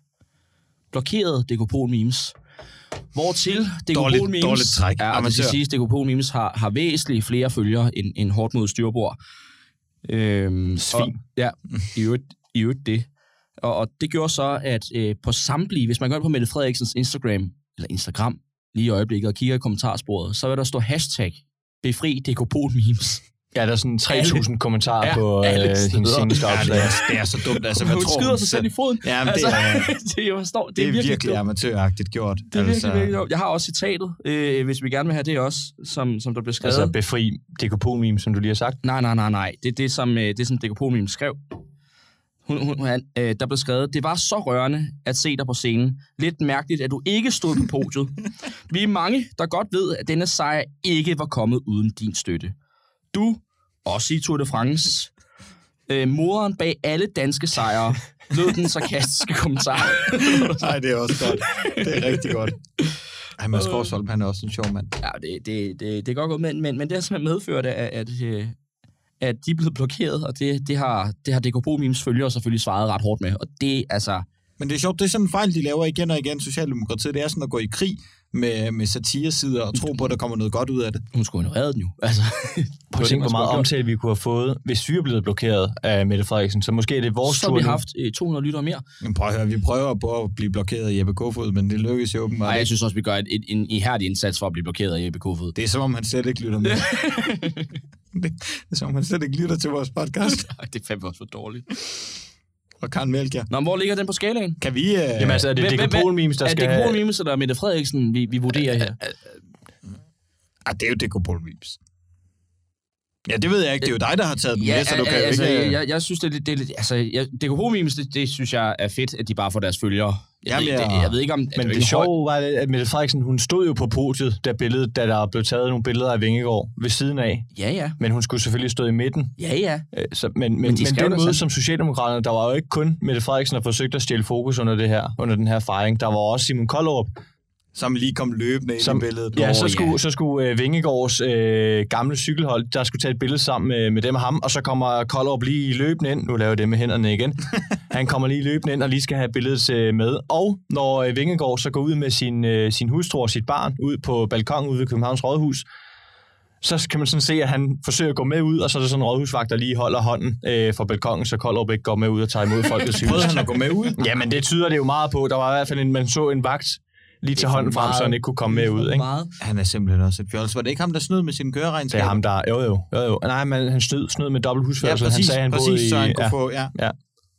blokerede Dekopol Memes. Hvortil Dekopol Memes... Dårligt træk. Ja, det skal siges, Dekopol Memes har, har væsentligt flere følgere end, end hårdt mod styrbord. Øhm, Svin. Og, ja, i øvrigt, i øvrigt det. Og, og det gjorde så, at øh, på samtlige, hvis man går ind på Mette Frederiksens Instagram, eller Instagram, lige i øjeblikket, og kigger i kommentarsporet, så vil der stå hashtag befri Dekopol Memes. Ja, der er sådan tre tusind kommentarer ja, på øh, hendes seneste opslag. Ja, det, er, det er så dumt. Altså, hun skyder sig selv i foden. Ja, men altså, det er, det, jeg forstår, det, det er, er virkelig, virkelig amatøragtigt gjort. Det er altså. virkelig, virkelig dumt. Jeg har også citatet, øh, hvis vi gerne vil have det også, som, som der blev skrevet. Altså befri Dekopol Memes, som du lige har sagt? Nej, nej, nej, nej. Det er det, som, det, som Dekopol Memes skrev. Hun, hun, han, øh, der blev skrevet, det var så rørende at se dig på scenen. Lidt mærkeligt, at du ikke stod på podiet. Vi er mange, der godt ved, at denne sejr ikke var kommet uden din støtte. Du, også i Tour de France, øh, moderen bag alle danske sejre, lød den sarkastiske kommentar. Nej, det er også godt. Det er rigtig godt. Ej, Mads Korsholm, han er også en sjov mand. Ja, det, det, det, det er godt gået, men, men, men det har simpelthen medført, at, at, at de er blevet blokeret, og det, det har, det har Dekopol Memes følgere selvfølgelig svaret ret hårdt med, og det altså... Men det er sjovt, det er sådan en fejl, de laver igen og igen, Socialdemokratiet. Det er sådan at gå i krig med, med satiresider og tro på, at der kommer noget godt ud af det. Hun skulle have reddet den jo. Altså, prøv at tænke, hvor meget omtale vi kunne have fået, hvis vi er blevet blokeret af Mette Frederiksen. Så måske er det vores så tur. Så vi har haft eh, to hundrede lyttere mere. Men prøv at høre, vi prøver på at blive blokeret af Jeppe Kofod, men det lykkes jo åbenbart. Nej, jeg synes også, vi gør et, et, en ihærdig indsats for at blive blokeret af Jeppe Kofod. Det er som om, han slet ikke lytter med. det, det er som om, han slet ikke lytter til vores podcast. Det er fandme også for dårligt. Og Karen Melchior. Nå, hvor ligger den på skalaen? Kan vi... Uh... Jamen altså, er det Dekopol Memes, der skal... Er det Dekopol Memes, eller Mette Frederiksen, vi, vi vurderer her? Ah, det er jo Dekopol Memes. Ja, det ved jeg ikke. Det er jo dig, der har taget den ja, med, så du kan altså, jo ikke... Jeg, jeg synes, det er lidt... Det er lidt altså, jeg, Dekopol Memes, det, det synes jeg er fedt, at de bare får deres følgere. Jeg, Jamen, ved, ja. det, jeg ved ikke, om... Men det, det sjove var, at Mette Frederiksen, hun stod jo på podiet, der billedet, da der blev taget nogle billeder af Vingegaard ved siden af. Ja, ja. Men hun skulle selvfølgelig stå i midten. Ja, ja. Så, men men, men, de men den måde sådan. som Socialdemokraterne, der var jo ikke kun Mette Frederiksen, der forsøgte at stjæle fokus under det her, under den her fejring. Der var også Simon Koldrup, som lige kom løbende ind som, i billedet. Ja, oh, så skulle, yeah. så skulle uh, Vingegaards uh, gamle cykelhold, der skulle tage et billede sammen med, med dem og ham, og så kommer Koldrup lige løbende ind. Nu laver jeg det med hænderne igen. Han kommer lige løbende ind og lige skal have billedet uh, med. Og når uh, Vingegaard så går ud med sin, uh, sin hustru og sit barn ud på balkongen ude ved Københavns Rådhus, så kan man sådan se, at han forsøger at gå med ud, og så er der sådan en rådhusvagt, der lige holder hånden øh, for balkongen, så Koldrup ikke går med ud og tager imod folkets hyldest. Prøvede han at gå med ud? Jamen, det tyder det jo meget på. Der var i hvert fald en, man så en vagt lige til hånden frem, så han ikke kunne komme med ud. Ikke? Meget. Han er simpelthen også et fjols. Var det ikke ham, der snød med sin køreregnskab? Det er ham, der... Jo, jo. jo, jo. Nej, men han snød, snød med dobbelt husførsel. Ja, præcis, han sagde, han præcis, i, så han kunne ja, få... Ja. ja.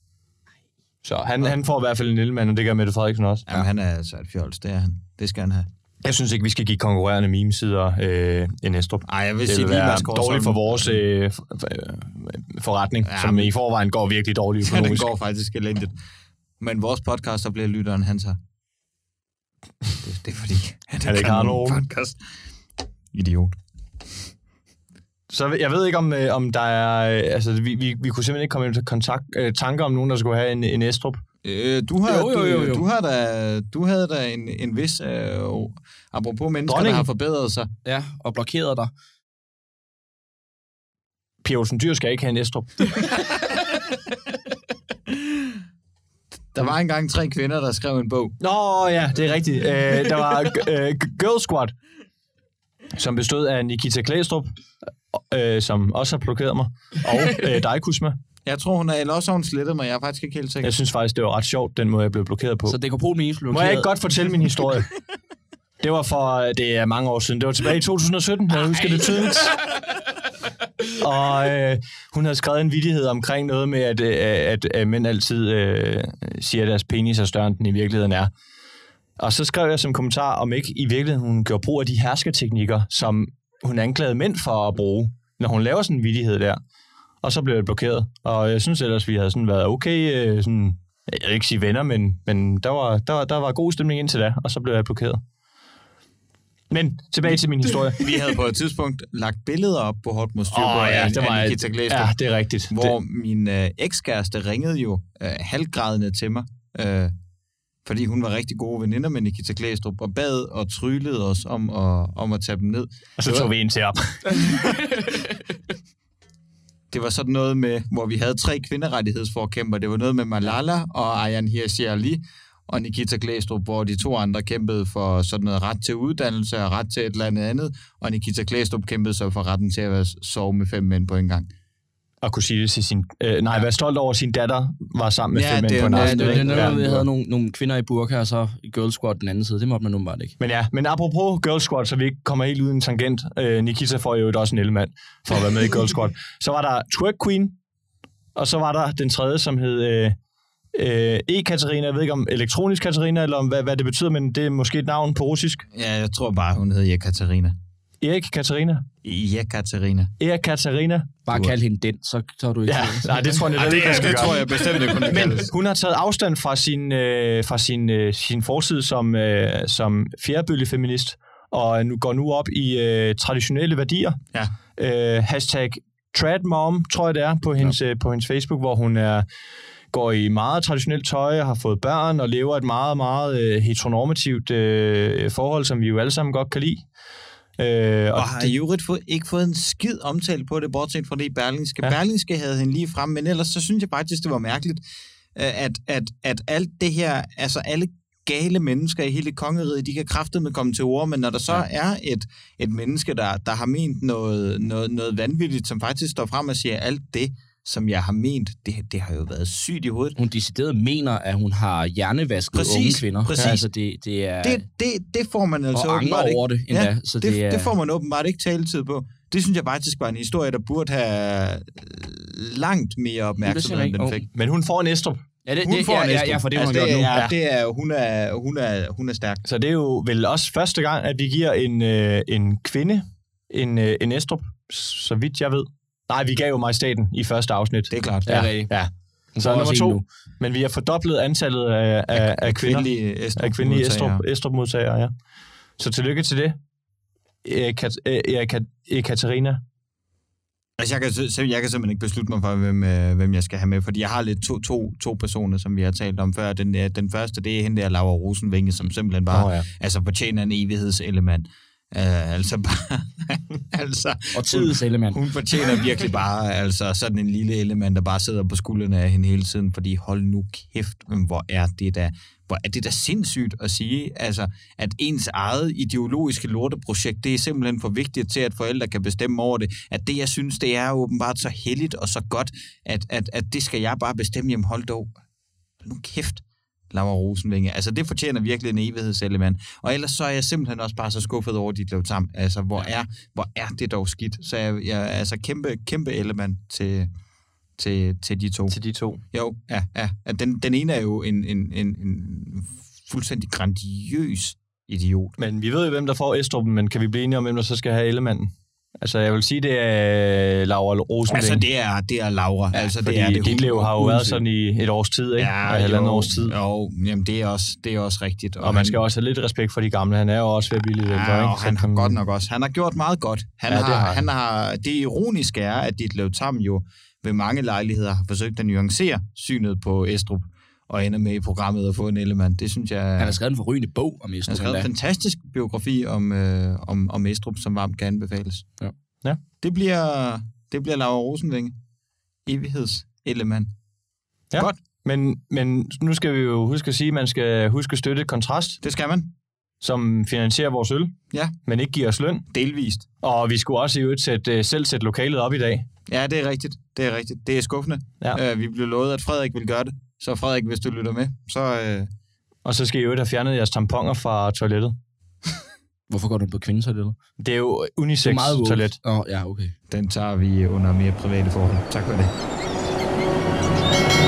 Så han, han får i hvert fald en lille mand, og det gør Mette Frederiksen også. Jamen, han er altså et fjols, det er han. Det skal han have. Jeg synes ikke, vi skal give konkurrerende memesider øh, en Estrup. Ej, jeg vil det sige vil lige, være Mads Korsholm. dårligt for vores øh, for, forretning, ja, som men... i forvejen går virkelig dårligt økonomisk. Ja, den går faktisk elendigt. Men vores podcast, der bliver lytteren, han tager. Det, det er fordi, han er det ikke har nogen podcast. Idiot. Så jeg ved ikke, om, øh, om der er... Øh, altså, vi, vi, vi kunne simpelthen ikke komme i kontakt, øh, tanker om nogen, der skulle have en, en Estrup. Øh, du, har, jo, jo, jo, jo. Du, du, har da, du havde da en, en vis... Øh, apropos mennesker, Dronning. der har forbedret sig. Ja, og blokeret dig. Pia Olsen Dyhr skal ikke have en Estrup. Der var engang tre kvinder, der skrev en bog. Nå ja, det er rigtigt. Øh, der var øh, Girl Squad, som bestod af Nikita Klæstrup, øh, som også har blokeret mig, og øh, dig, Kusma. Jeg tror, hun er, eller også hun slettet mig. Jeg er faktisk ikke helt sikker. Jeg synes faktisk, det var ret sjovt, den måde, jeg blev blokeret på. Så Dekopol Memes blev blokeret. Må jeg ikke godt fortælle min historie? Det var for, det er mange år siden. Det var tilbage i to tusind og sytten, jeg husker det tydeligt. Og øh, hun havde skrevet en vittighed omkring noget med, at, at, at, at mænd altid øh, siger, at deres penis er større, end den i virkeligheden er. Og så skrev jeg som kommentar, om ikke i virkeligheden hun gjorde brug af de hersketeknikker, som hun anklagede mænd for at bruge, når hun laver sådan en vittighed der. Og så blev jeg blokeret. Og jeg synes ellers, vi havde sådan været okay, sådan, jeg vil ikke sige venner, men, men der, var, der, var, der var god stemning indtil da, og så blev jeg blokeret. Men tilbage til min historie. Vi havde på et tidspunkt lagt billeder op på Hot Mod Styr Åh, på ja, det var af et- Nikita Glæstrup, Ja, det er rigtigt. hvor Det, min øh, ekskæreste ringede jo øh, halvgrædende til mig, øh, fordi hun var rigtig gode veninder med Nikita Glæstrup, og bad og tryllede os om at, om at tage dem ned. og så tog vi en til op. Det var sådan noget med, hvor vi havde tre kvinderettighedsforkæmper. Det var noget med Malala og Ayaan Hirsi Ali og Nikita Glæstrup, hvor de to andre kæmpede for sådan noget ret til uddannelse og ret til et eller andet andet, og Nikita Glæstrup kæmpede så for retten til at sove med fem mænd på en gang. Og kunne sige det til sin... Øh, nej, være stolt over, at sin datter var sammen med Ja, fem mænd det er på en jo- Ja, aften. det, det, ikke? det, Ja. det, vi havde nogle, nogle kvinder i burka, og så Girl Squad den anden side. Det måtte man nu bare ikke. Men ja, men apropos Girl Squad, så vi ikke kommer helt ud i en tangent. Øh, Nikita får jo også en ellemand for at være med i Girl Squad. Så var der Twerk Queen, og så var der den tredje, som hed øh, øh, E-Katarina. Jeg ved ikke om elektronisk Katarina, eller om hvad, hvad det betyder, men det er måske et navn på russisk. Ja, jeg tror bare, hun hed Ekaterina. Erik Katarina. Ekaterina. Erik Katarina. Bare Du- kald hende den, så, så er du ikke... Ja, nej, det tror jeg, Ej, det, det, det, det, skal det gøre. tror jeg bestemt ikke, hun kan Men kaldes. hun har taget afstand fra sin, øh, fra sin, øh, sin fortid som, øh, som fjerdebølgefeminist, og nu går nu op i øh, traditionelle værdier. Ja. Øh, hashtag tradmom, tror jeg det er, på hendes, ja. øh, på hendes Facebook, hvor hun er, går i meget traditionelt tøj, har fået børn og lever et meget, meget øh, heteronormativt øh, forhold, som vi jo alle sammen godt kan lide. Øh, Og har i øvrigt fået, ikke fået en skid omtale på det, bortset fra det i Berlingske. Ja. Ja. Berlingske havde hende lige frem, men ellers så synes jeg faktisk, det var mærkeligt, øh, at, at, at alt det her, altså alle gale mennesker i hele kongeriget, de kan kraftedeme komme til ord, men når der så ja. er et, et menneske, der, der har ment noget, noget, noget vanvittigt, som faktisk står frem og siger, alt det, som jeg har ment, det, det har jo været sygt i hovedet. Hun decideret mener, at hun har hjernevasket Præcis, unge kvinder. præcis. Altså, det, det er... Det, det, det får man altså og åbenbart angre ikke. over det endda. Ja, så det, det, er... det får man åbenbart ikke taletid på. Det synes jeg faktisk var en historie, der burde have langt mere opmærksomhed, end den fik. men hun får en Estrup. Ja, det, Hun det, får ja, en ja, Estrup. ja, for det har altså, hun gjort nu. er, Ja. det er, hun er, hun er, hun er stærk. Så det er jo vel også første gang, at vi giver en, øh, en kvinde en, øh, en Estrup, så vidt jeg ved. Nej, vi gav jo majestaten i første afsnit. Det er klart. Det er ja, rigtigt. ja. Hun Så får nummer også en to. nu. Men vi har fordoblet antallet af, af, af kvinder. Kvindelige Estrup. Af kvindelige modtagere. Estrup, Estrup-modtagere, ja. Så tillykke til det, Erik Erik Katarina. Altså, jeg kan, så- jeg kan simpelthen ikke beslutte mig for, hvem, øh, hvem jeg skal have med, fordi jeg har lidt to, to, to personer, som vi har talt om før. Den, øh, den første, det er hende der, Laura Rosenvinge, som simpelthen bare Oh, ja. altså, fortjener en evighedselement. Uh, altså bare... altså, Og tidens element. Hun fortjener virkelig bare altså, sådan en lille element, der bare sidder på skuldrene af hende hele tiden, fordi hold nu kæft, men hvor er det da, hvor er det da sindssygt at sige, altså, at ens eget ideologiske lorteprojekt, det er simpelthen for vigtigt til, at forældre kan bestemme over det, at det, jeg synes, det er åbenbart så heldigt og så godt, at, at, at det skal jeg bare bestemme, jamen hold dog, hold nu kæft. Laura Rosenvinge. Altså, det fortjener virkelig en evighedselement. Og ellers så er jeg simpelthen også bare så skuffet over dit Lev Tam. Altså, hvor er, hvor er det dog skidt? Så jeg, jeg er altså kæmpe, kæmpe element til, til, til de to. Til de to. Jo, ja, ja. At Den, den ene er jo en, en, en, en fuldstændig grandiøs idiot. Men vi ved jo, hvem der får Estrup, men kan vi blive enige om, hvem der så skal have Ellemanden? Altså, jeg vil sige, det er Laura Rosenvinge. Altså, det er, det er Laura. Ja, altså, fordi det er det. Ditlev har jo Uden været tvivl. sådan i et års tid, ikke? Ja, Og et halvandet jo, års tid. Jo, jamen, det er også, det er også rigtigt. Og man skal også have lidt respekt for de gamle. Han er jo også ved at blive lidt ældre, Ja, ikke? og han Så har kan- godt nok også. Han har gjort meget godt. Han Ja, ja, det har, har han. han har, det ironiske er, at Ditlev Tam jo ved mange lejligheder har forsøgt at nuancere synet på Estrup og ender med i programmet og få en element. Det synes jeg... Han har skrevet en forrygende bog om han har Estrup. skrevet en endda. fantastisk biografi om, øh, om, om Estrup, som varmt kan anbefales. Ja. Ja. Det bliver, det bliver Laura Rosenvinge. Evighedselement. Ja. Godt. Men, men nu skal vi jo huske at sige, at man skal huske at støtte Kontrast, Det skal man. som finansierer vores øl, Ja, men ikke giver os løn. delvist. Og vi skulle også i øvrigt sætte, øh, selv sætte lokalet op i dag. Ja, det er rigtigt. Det er rigtigt. Det er skuffende. Ja. Øh, vi blev lovet, at Frederik ville gøre det. Så Frederik, hvis du lytter med, så... Øh, Og så skal I øvrigt have fjernet jeres tamponer fra toilettet. Hvorfor går du på kvindetoilettet? Det er jo Det er unisex meget vågt. toilet. Åh, ja, okay. den tager vi under mere private forhold. Tak for det.